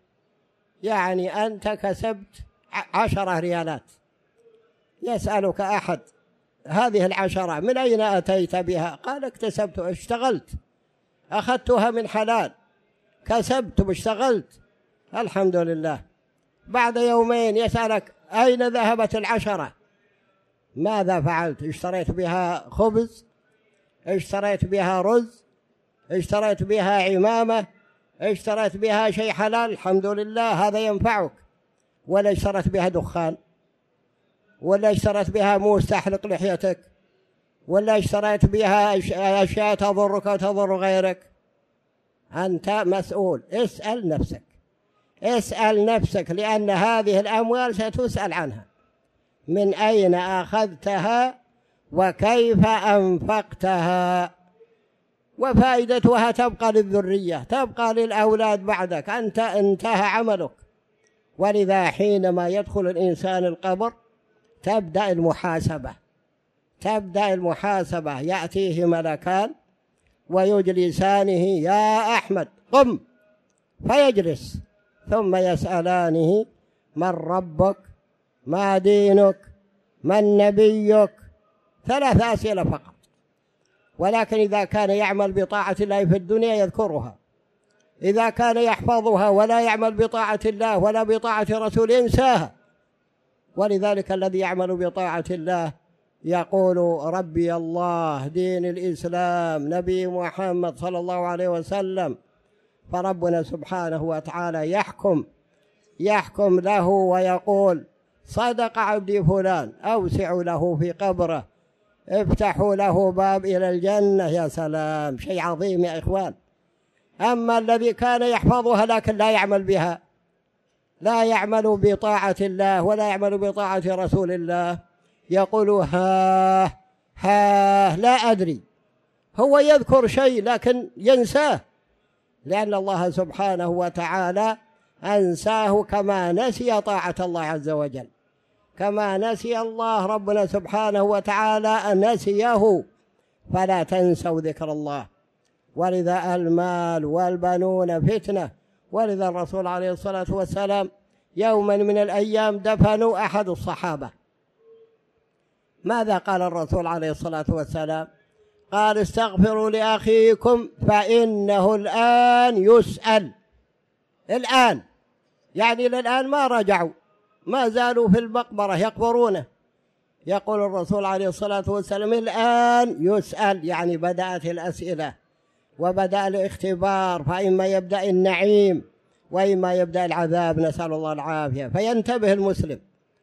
يعني أنت كسبت عشرة ريالات، يسألك أحد هذه العشرة من أين أتيت بها؟ قال اكتسبت، اشتغلت، أخذتها من حلال، كسبت واشتغلت، الحمد لله. بعد يومين يسألك أين ذهبت العشرة؟ ماذا فعلت؟ اشتريت بها خبز، اشتريت بها رز، اشتريت بها عمامة، اشتريت بها شيء حلال، الحمد لله، هذا ينفعك. ولا اشتريت بها دخان، ولا اشتريت بها موس تحلق لحيتك، ولا اشتريت بها أشياء تضرك وتضر غيرك. أنت مسؤول، اسأل نفسك، اسأل نفسك، لأن هذه الأموال ستسأل عنها، من أين أخذتها وكيف أنفقتها. وفائدتها تبقى للذرية، تبقى للأولاد بعدك، أنت انتهى عملك. ولذا حينما يدخل الإنسان القبر تبدأ المحاسبة، تبدأ المحاسبة، يأتيه ملكان ويجلسانه، يا أحمد قم، فيجلس، ثم يسألانه من ربك، ما دينك، من نبيك، ثلاث أسئلة فقط. ولكن إذا كان يعمل بطاعة الله في الدنيا يذكرها، إذا كان يحفظها ولا يعمل بطاعة الله ولا بطاعة رسوله ينساها. ولذلك الذي يعمل بطاعة الله يقول ربي الله، دين الإسلام، نبي محمد صلى الله عليه وسلم. فربنا سبحانه وتعالى يحكم يحكم له ويقول صدق عبدي فلان، أوسعوا له في قبره، افتحوا له باب إلى الجنة. يا سلام، شيء عظيم يا إخوان. أما الذي كان يحفظها لكن لا يعمل بها، لا يعمل بطاعة الله ولا يعمل بطاعة رسول الله، يقول ها ها لا أدري. هو يذكر شيء لكن ينساه، لأن الله سبحانه وتعالى أنساه كما نسي طاعة الله عز وجل، كما نسي الله ربنا سبحانه وتعالى نسيه، فلا تنسوا ذكر الله. ولذا المال والبنون فتنة. ولذا الرسول عليه الصلاة والسلام يوما من الأيام دفنوا أحد الصحابة. ماذا قال الرسول عليه الصلاة والسلام؟ قال استغفروا لأخيكم فإنه الآن يسأل. الآن يعني للآن ما رجعوا، ما زالوا في المقبرة يقبرونه. يقول الرسول عليه الصلاة والسلام الآن يسأل، يعني بدأت الأسئلة. وبدأ الاختبار، فإما يبدأ النعيم وإما يبدأ العذاب، نسأل الله العافية، فينتبه المسلم.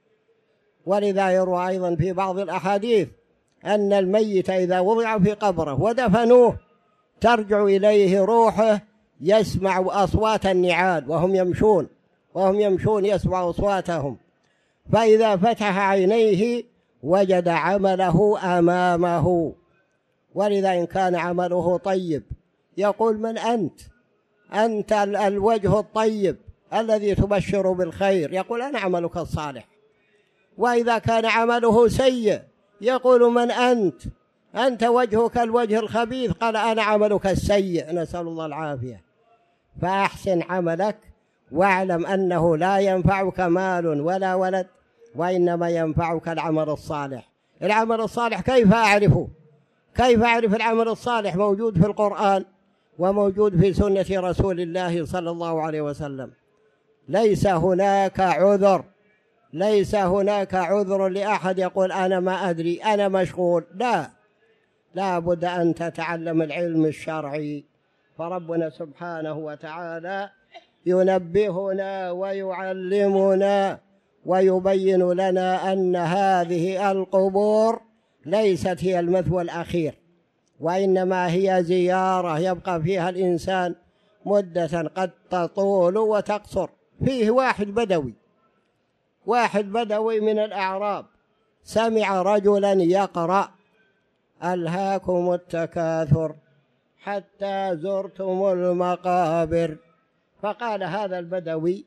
ولذا يروى أيضا في بعض الأحاديث أن الميت إذا وضع في قبره ودفنوه ترجع إليه روحه يسمع أصوات النعال وهم يمشون وهم يمشون يسمع أصواتهم، فإذا فتح عينيه وجد عمله أمامه. ولذا إن كان عمله طيب يقول: من أنت؟ أنت الوجه الطيب الذي تبشر بالخير، يقول: أنا عملك الصالح. وإذا كان عمله سيء يقول: من أنت؟ أنت وجهك الوجه الخبيث، قال: أنا عملك السيء، نسأل الله العافية. فأحسن عملك واعلم أنه لا ينفعك مال ولا ولد، وإنما ينفعك العمل الصالح. العمل الصالح كيف أعرفه؟ كيف أعرف العمل الصالح؟ موجود في القرآن وموجود في سنة رسول الله صلى الله عليه وسلم. ليس هناك عذر، ليس هناك عذر لأحد يقول: أنا ما أدري، أنا مشغول. لا، لا بد أن تتعلم العلم الشرعي. فربنا سبحانه وتعالى ينبهنا ويعلمنا ويبين لنا أن هذه القبور ليست هي المثوى الأخير، وإنما هي زيارة يبقى فيها الإنسان مدة قد تطول وتقصر. فيه واحد بدوي واحد بدوي من الأعراب سمع رجلا يقرأ: ألهاكم التكاثر حتى زرتم المقابر. فقال هذا البدوي: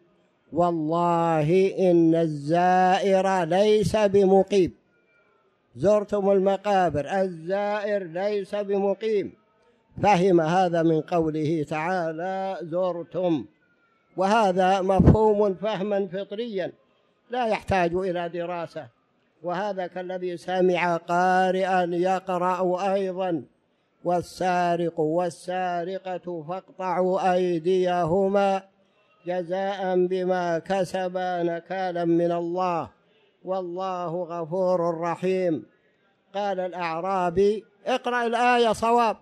والله إن الزائر ليس بمقيم. زرتم المقابر، الزائر ليس بمقيم. فهم هذا من قوله تعالى: زرتم، وهذا مفهوم فهما فطريا لا يحتاج إلى دراسة. وهذا كالذي سمع قارئا يقرأ أيضا: والسارق والسارقة فاقطعوا أيديهما جزاء بما كسبا نكالا من الله والله غفور رحيم. قال الأعرابي: اقرأ الآية صواب.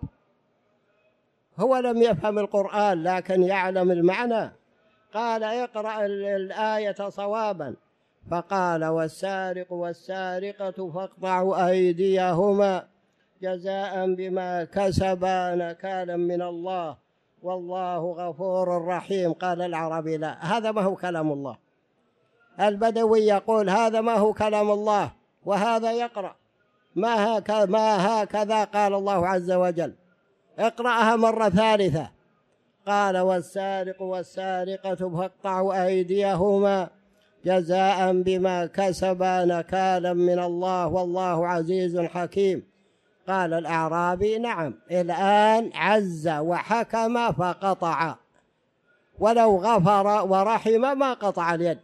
هو لم يفهم القرآن لكن يعلم المعنى. قال: اقرأ الآية صوابا. فقال: والسارق والسارقة فاقطعوا أيديهما جزاء بما كسبا نكالا من الله والله غفور رحيم. قال العربي: لا، هذا ما هو كلام الله. البدوي يقول: هذا ما هو كلام الله، وهذا يقرأ ما هكذا, ما هكذا قال الله عز وجل. اقرأها مرة ثالثة. قال: والسارق والسارقة فاقطعوا أيديهما جزاء بما كسبا نكالا من الله والله عزيز حكيم. قال الأعرابي: نعم، الآن عز وحكم فقطع، ولو غفر ورحم ما قطع اليد.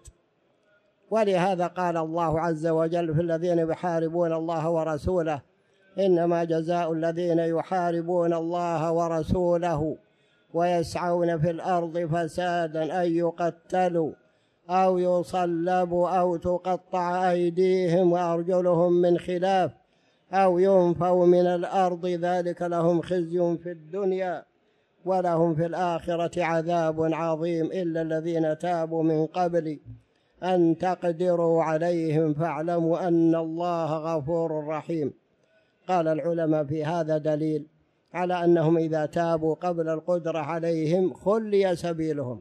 ولهذا قال الله عز وجل في الذين يحاربون الله ورسوله: إنما جزاء الذين يحاربون الله ورسوله ويسعون في الأرض فسادا أن يقتلوا أو يصلبوا أو تقطع أيديهم وأرجلهم من خلاف أو ينفوا من الأرض، ذلك لهم خزي في الدنيا ولهم في الآخرة عذاب عظيم، إلا الذين تابوا من قبل أن تقدروا عليهم فاعلموا أن الله غفور رحيم. قال العلماء: في هذا دليل على أنهم إذا تابوا قبل القدرة عليهم خلي سبيلهم،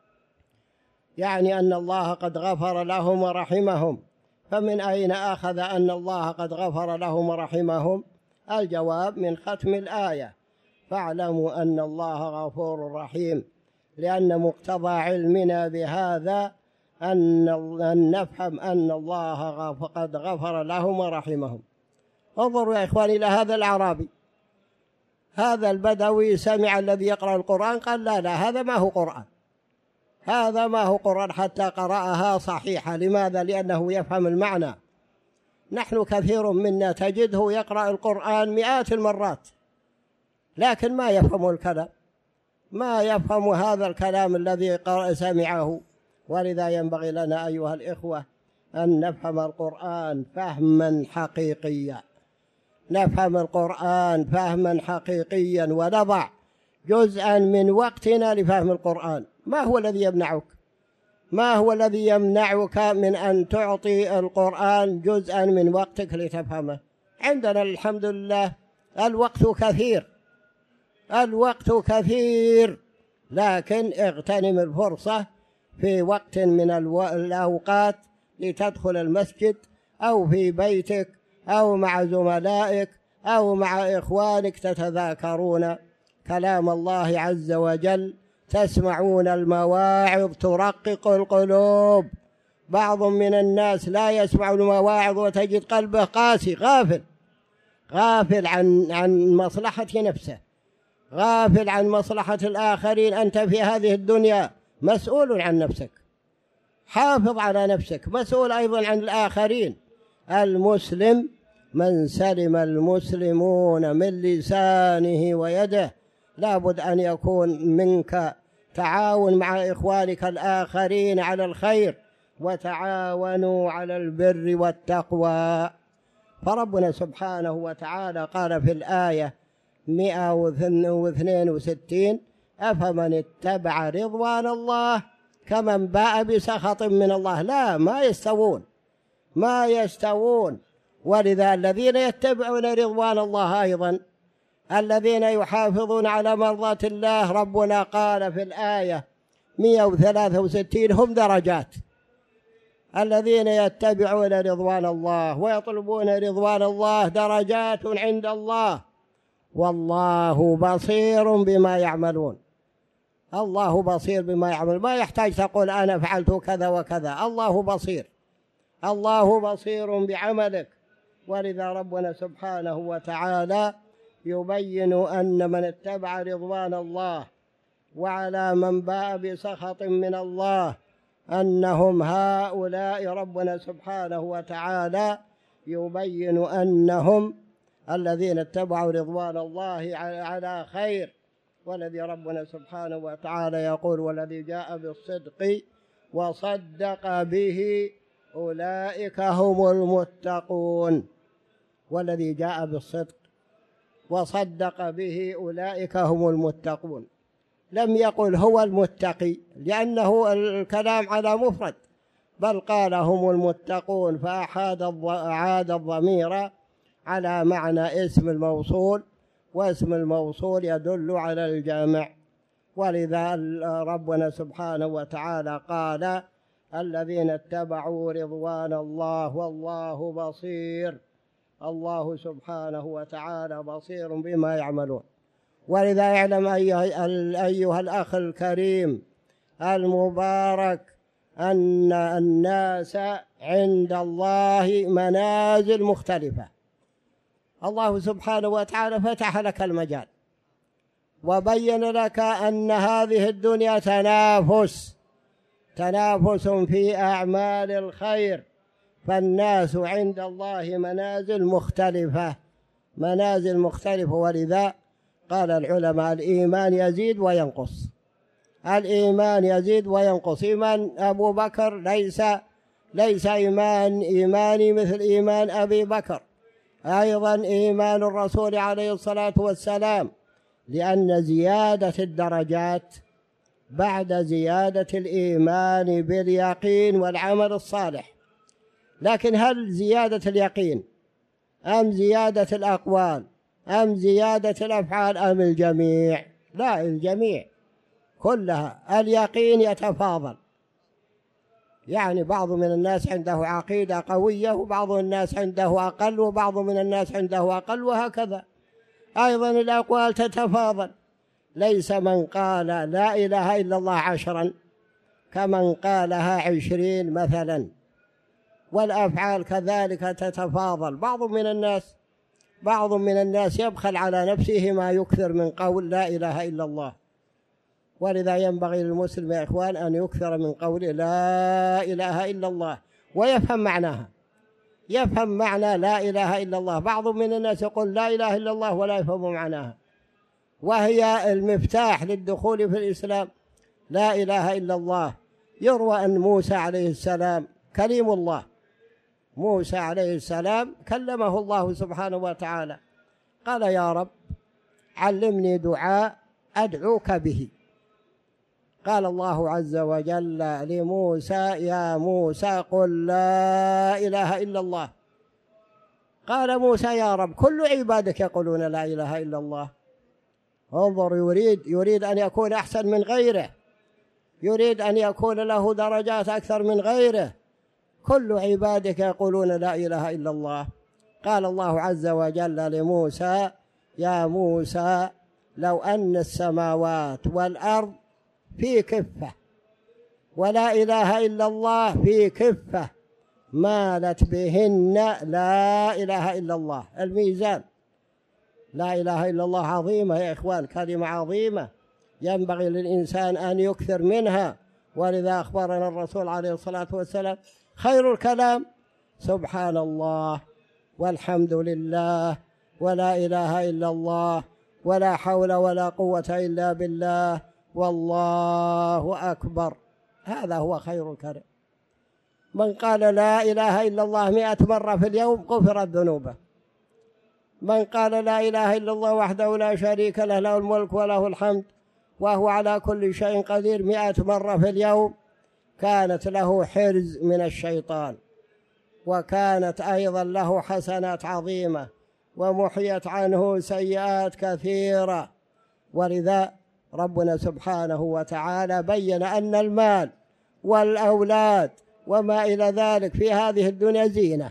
يعني أن الله قد غفر لهم ورحمهم. فمن أين أخذ أن الله قد غفر لهم ورحمهم؟ الجواب من ختم الآية: فاعلموا أن الله غفور رحيم، لأن مقتضى علمنا بهذا أن نفهم أن الله قد غفر لهم ورحمهم. انظروا يا إخواني إلى هذا الأعرابي، هذا البدوي سمع الذي يقرأ القرآن قال: لا لا، هذا ما هو قرآن، هذا ما هو قرآن حتى قرأها صحيحة. لماذا؟ لأنه يفهم المعنى. نحن كثير منا تجده يقرأ القرآن مئات المرات لكن ما يفهم الكلام، ما يفهم هذا الكلام الذي سمعه. ولذا ينبغي لنا أيها الإخوة أن نفهم القرآن فهما حقيقيا، نفهم القرآن فهما حقيقيا ونضع جزءا من وقتنا لفهم القرآن. ما هو الذي يمنعك؟ ما هو الذي يمنعك من أن تعطي القرآن جزءا من وقتك لتفهمه؟ عندنا الحمد لله الوقت كثير، الوقت كثير، لكن اغتنم الفرصة في وقت من الأوقات لتدخل المسجد أو في بيتك أو مع زملائك أو مع إخوانك تتذاكرون كلام الله عز وجل، تسمعون المواعظ ترقق القلوب. بعض من الناس لا يسمع المواعظ وتجد قلبه قاسي، غافل غافل عن عن مصلحة نفسه، غافل عن مصلحة الآخرين. أنت في هذه الدنيا مسؤول عن نفسك، حافظ على نفسك، مسؤول أيضا عن الآخرين. المسلم من سلم المسلمون من لسانه ويده. لابد أن يكون منك تعاون مع إخوانك الآخرين على الخير، وتعاونوا على البر والتقوى. فربنا سبحانه وتعالى قال في الآية مئة واثنين وستين: أفمن اتبع رضوان الله كمن باء بسخط من الله. لا، ما يستوون، ما يستوون. ولذا الذين يتبعون رضوان الله أيضا الذين يحافظون على مرضاة الله، ربنا قال في الآية مئة وثلاثة وستين: هم درجات. الذين يتبعون رضوان الله ويطلبون رضوان الله درجات عند الله، والله بصير بما يعملون. الله بصير بما يعمل، ما يحتاج تقول أنا فعلت كذا وكذا، الله بصير، الله بصير بعملك. ولذا ربنا سبحانه وتعالى يبين أن من اتبع رضوان الله وعلى من باء بسخط من الله أنهم هؤلاء، ربنا سبحانه وتعالى يبين أنهم الذين اتبعوا رضوان الله على خير. والذي ربنا سبحانه وتعالى يقول: والذي جاء بالصدق وصدق به أولئك هم المتقون. والذي جاء بالصدق وصدق به أولئك هم المتقون. لم يقل هو المتقي لأنه الكلام على مفرد، بل قال هم المتقون، فأعاد الضمير على معنى اسم الموصول، واسم الموصول يدل على الجمع. ولذا ربنا سبحانه وتعالى قال: الذين اتبعوا رضوان الله والله بصير. الله سبحانه وتعالى بصير بما يعملون. ولذا اعلم أيها, أيها الأخ الكريم المبارك أن الناس عند الله منازل مختلفة. الله سبحانه وتعالى فتح لك المجال وبين لك أن هذه الدنيا تنافس، تنافس في أعمال الخير. فالناس عند الله منازل مختلفة، منازل مختلفة. ولذا قال العلماء: الإيمان يزيد وينقص، الإيمان يزيد وينقص. إيمان أبو بكر ليس ليس إيمان إيماني مثل إيمان أبي بكر، أيضا إيمان الرسول عليه الصلاة والسلام، لأن زيادة الدرجات بعد زيادة الإيمان باليقين والعمل الصالح. لكن هل زيادة اليقين أم زيادة الأقوال أم زيادة الأفعال أم الجميع؟ لا، الجميع كلها. اليقين يتفاضل، يعني بعض من الناس عنده عقيدة قوية وبعض الناس عنده أقل وبعض من الناس عنده أقل، وهكذا. أيضا الأقوال تتفاضل، ليس من قال لا إله إلا الله عشرا كمن قالها عشرين مثلا. والأفعال كذلك تتفاضل. بعض من الناس بعض من الناس يبخل على نفسه ما يكثر من قول لا إله إلا الله. ولذا ينبغي للمسلم يا إخوان أن يكثر من قول لا إله إلا الله ويفهم معناها، يفهم معنى لا إله إلا الله. بعض من الناس يقول لا إله إلا الله ولا يفهم معناها، وهي المفتاح للدخول في الإسلام. لا إله إلا الله. يروى أن موسى عليه السلام كليم الله، موسى عليه السلام كلمه الله سبحانه وتعالى، قال: يا رب علمني دعاء أدعوك به. قال الله عز وجل لموسى يا موسى قل لا إله إلا الله. قال موسى يا رب كل عبادك يقولون لا إله إلا الله. انظر، يريد يريد أن يكون أحسن من غيره، يريد أن يكون له درجات أكثر من غيره. كل عبادك يقولون لا إله إلا الله. قال الله عز وجل لموسى يا موسى لو أن السماوات والأرض في كفة ولا إله إلا الله في كفة مالت بهن لا إله إلا الله. الميزان، لا إله إلا الله عظيمة يا إخوان، كلمة عظيمة ينبغي للإنسان أن يكثر منها. ولذا أخبرنا الرسول عليه الصلاة والسلام خير الكلام سبحان الله والحمد لله ولا إله إلا الله ولا حول ولا قوة إلا بالله والله أكبر. هذا هو خير الكلام. من قال لا إله إلا الله مئة مرة في اليوم غفرت ذنوبه. من قال لا إله إلا الله وحده لا شريك له له الملك وله الحمد وهو على كل شيء قدير مئة مرة في اليوم كانت له حرز من الشيطان، وكانت أيضا له حسنات عظيمة ومحيت عنه سيئات كثيرة. ولذا ربنا سبحانه وتعالى بين أن المال والأولاد وما إلى ذلك في هذه الدنيا زينة،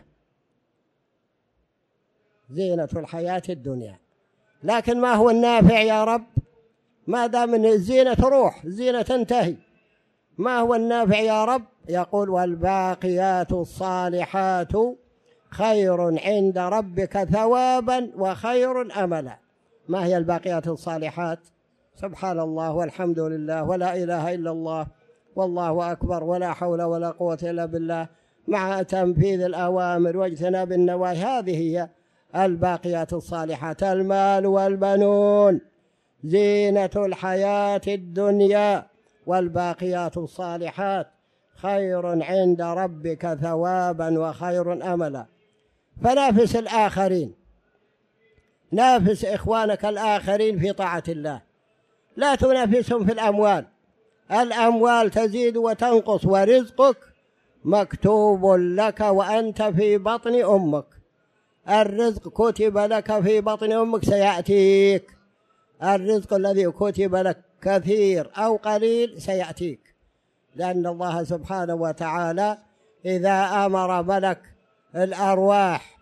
زينة الحياة الدنيا، لكن ما هو النافع يا رب؟ ما دام من الزينة روح، زينة تنتهي، ما هو النافع يا رب؟ يقول والباقيات الصالحات خير عند ربك ثوابا وخير أملا. ما هي الباقيات الصالحات؟ سبحان الله والحمد لله ولا إله إلا الله والله أكبر ولا حول ولا قوة إلا بالله مع تنفيذ الأوامر واجتناب النواهي. هذه هي الباقيات الصالحات. المال والبنون زينة الحياة الدنيا، والباقيات الصالحات خير عند ربك ثوابا وخير أملا. فنافس الآخرين، نافس إخوانك الآخرين في طاعة الله، لا تنافسهم في الأموال. الأموال تزيد وتنقص، ورزقك مكتوب لك وأنت في بطن أمك. الرزق كتب لك في بطن أمك سيأتيك، الرزق الذي كتب لك كثير أو قليل سيأتيك، لأن الله سبحانه وتعالى إذا أمر ملك الأرواح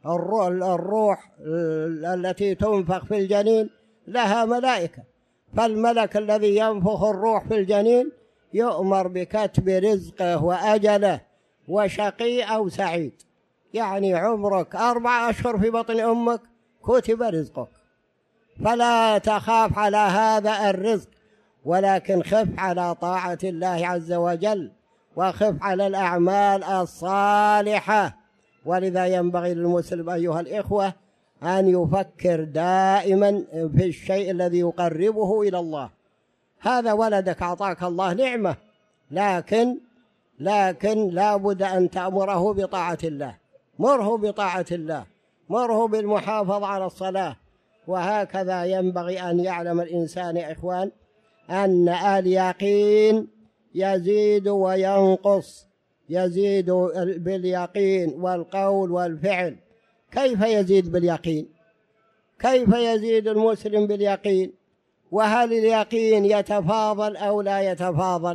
الروح التي تنفخ في الجنين لها ملائكة، فالملك الذي ينفخ الروح في الجنين يؤمر بكتب رزقه وأجله وشقي أو سعيد. يعني عمرك أربع أشهر في بطن أمك كتب رزقك، فلا تخاف على هذا الرزق، ولكن خف على طاعة الله عز وجل وخف على الأعمال الصالحة. ولذا ينبغي للمسلم أيها الإخوة أن يفكر دائما في الشيء الذي يقربه إلى الله. هذا ولدك أعطاك الله نعمة، لكن لكن لا بد أن تأمره بطاعة الله، مره بطاعة الله، مره بالمحافظة على الصلاة. وهكذا ينبغي أن يعلم الإنسان يا إخوان أن اليقين يزيد وينقص، يزيد باليقين والقول والفعل. كيف يزيد باليقين؟ كيف يزيد المسلم باليقين؟ وهل اليقين يتفاضل أو لا يتفاضل؟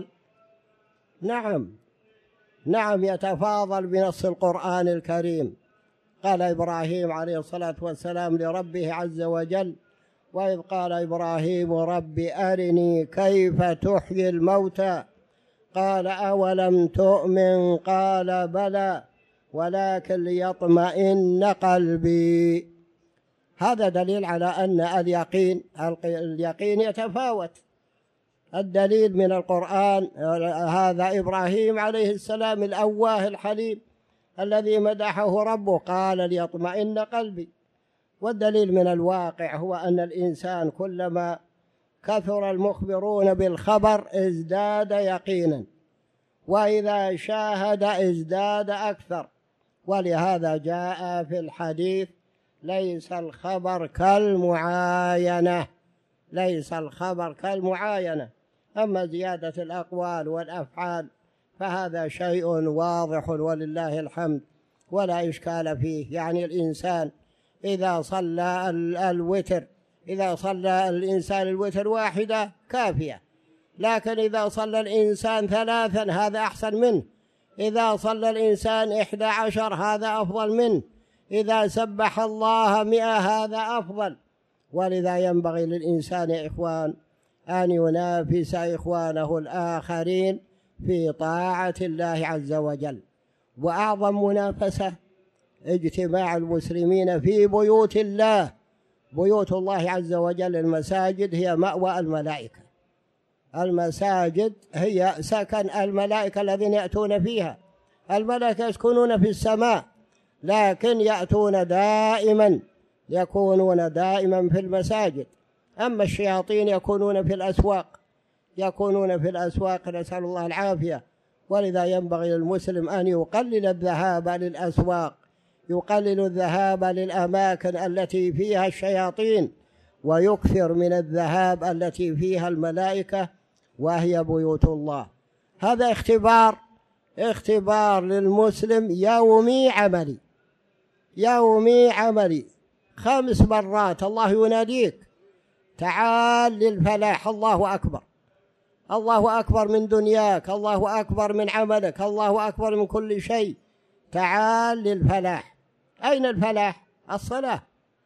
نعم نعم يتفاضل بنص القرآن الكريم. قال إبراهيم عليه الصلاة والسلام لربه عز وجل: وإذ قال إبراهيم رب أرني كيف تحيي الموتى قال أولم تؤمن قال بلى ولكن ليطمئن قلبي. هذا دليل على أن اليقين اليقين يتفاوت. الدليل من القرآن هذا إبراهيم عليه السلام الأواه الحليم الذي مدحه ربه، قال ليطمئن قلبي. والدليل من الواقع هو أن الإنسان كلما كثر المخبرون بالخبر ازداد يقينا، وإذا شاهد ازداد أكثر. ولهذا جاء في الحديث: ليس الخبر كالمعاينة. ليس الخبر كالمعاينة. أما زيادة الأقوال والأفعال فهذا شيء واضح ولله الحمد ولا إشكال فيه. يعني الإنسان إذا صلى الوتر إذا صلى الإنسان الوتر واحدة كافية، لكن إذا صلى الإنسان ثلاثا هذا أحسن منه، إذا صلى الإنسان إحدى عشر هذا أفضل منه، إذا سبح الله مئة هذا أفضل. ولذا ينبغي للإنسان يا إخوان أن ينافس إخوانه الآخرين في طاعة الله عز وجل. وأعظم منافسة اجتماع المسلمين في بيوت الله. بيوت الله عز وجل المساجد هي مأوى الملائكة، المساجد هي سكن الملائكة الذين يأتون فيها. الملائكة يسكنون في السماء لكن يأتون دائما يكونون دائما في المساجد. أما الشياطين يكونون في الأسواق يكونون في الأسواق نسأل الله العافية. ولذا ينبغي للمسلم أن يقلل الذهاب للأسواق، يقلل الذهاب للأماكن التي فيها الشياطين، ويكثر من الذهاب التي فيها الملائكة وهي بيوت الله. هذا اختبار اختبار للمسلم يومي عملي يومي عملي خمس مرات الله يناديك تعال للفلاح. الله أكبر، الله أكبر من دنياك، الله أكبر من عملك، الله أكبر من كل شيء. تعال للفلاح. أين الفلاح؟ الصلاة.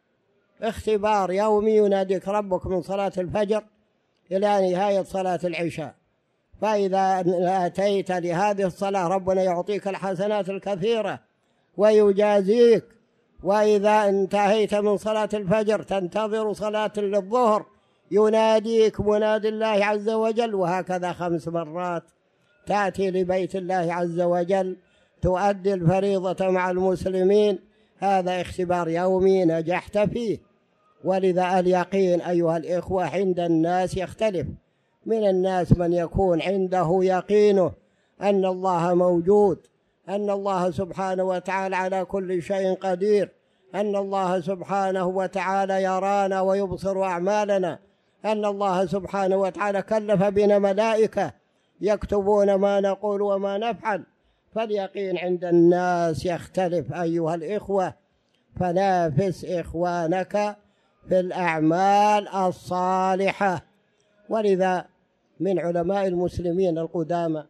اختبار يومي يناديك ربك من صلاة الفجر إلى نهاية صلاة العشاء. فإذا أتيت لهذه الصلاة ربنا يعطيك الحسنات الكثيرة ويجازيك. وإذا انتهيت من صلاة الفجر تنتظر صلاة الظهر يناديك منادي الله عز وجل. وهكذا خمس مرات تأتي لبيت الله عز وجل تؤدي الفريضة مع المسلمين. هذا اختبار يومي نجحت فيه. ولذا اليقين أيها الإخوة عند الناس يختلف. من الناس من يكون عنده يقينه أن الله موجود، أن الله سبحانه وتعالى على كل شيء قدير، أن الله سبحانه وتعالى يرانا ويبصر أعمالنا، أن الله سبحانه وتعالى كلف بنا ملائكة يكتبون ما نقول وما نفعل. فاليقين عند الناس يختلف أيها الإخوة. فنافس إخوانك في الأعمال الصالحة. ولذا من علماء المسلمين القدامى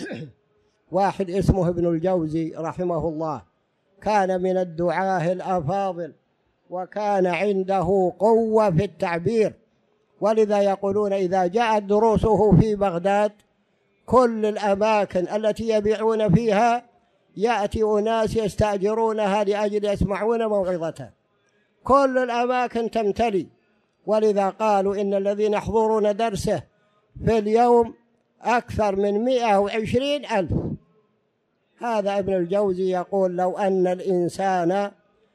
واحد اسمه ابن الجوزي رحمه الله، كان من الدعاة الأفاضل وكان عنده قوة في التعبير. ولذا يقولون إذا جاءت دروسه في بغداد كل الأماكن التي يبيعون فيها يأتي أناس يستأجرونها لأجل يسمعون موعظته، كل الأماكن تمتلي. ولذا قالوا إن الذين يحضرون درسه في اليوم أكثر من مئة وعشرين ألف. هذا ابن الجوزي يقول لو أن الإنسان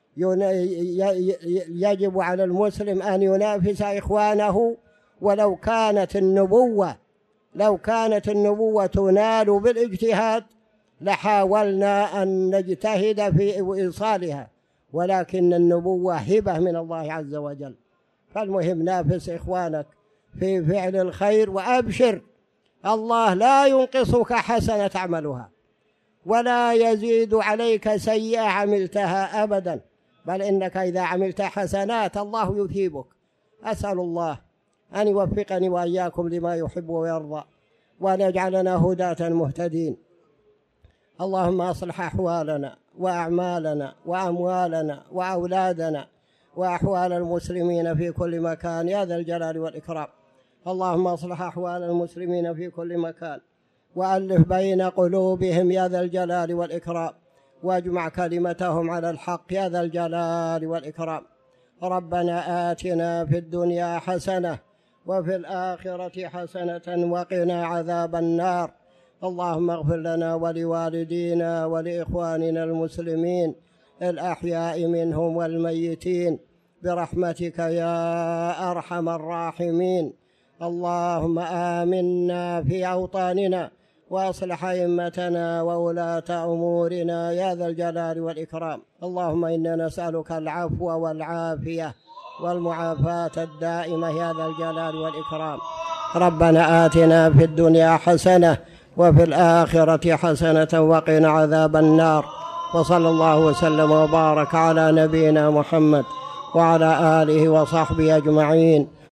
يجب على المسلم أن ينافس إخوانه ولو كانت النبوة لو كانت النبوة تنال بالاجتهاد لحاولنا أن نجتهد في إيصالها، ولكن النبوة هبة من الله عز وجل. فالمهم نافس إخوانك في فعل الخير وأبشر، الله لا ينقصك حسنة تعملها ولا يزيد عليك سيئة عملتها أبدا، بل إنك إذا عملت حسنات الله يثيبك. أسأل الله أن يوفقني وإياكم لما يحب ويرضى وأن يجعلنا هداة مهتدين. اللهم أصلح أحوالنا وأعمالنا وأموالنا وأولادنا وأحوال المسلمين في كل مكان يا ذا الجلال والإكرام. اللهم أصلح أحوال المسلمين في كل مكان وألف بين قلوبهم يا ذا الجلال والإكرام، واجمع كلمتهم على الحق يا ذا الجلال والإكرام. ربنا آتنا في الدنيا حسنة وفي الآخرة حسنة وقنا عذاب النار. اللهم اغفر لنا ولوالدينا ولإخواننا المسلمين الأحياء منهم والميتين برحمتك يا أرحم الراحمين. اللهم آمنا في أوطاننا وأصلح أئمتنا وولاة أمورنا يا ذا الجلال والإكرام. اللهم إنا نسألك العفو والعافية والمعافاة الدائمة يا ذا الجلال والإكرام. ربنا آتنا في الدنيا حسنة وفي الآخرة حسنة وقنا عذاب النار. وصلى الله وسلم وبارك على نبينا محمد وعلى آله وصحبه أجمعين.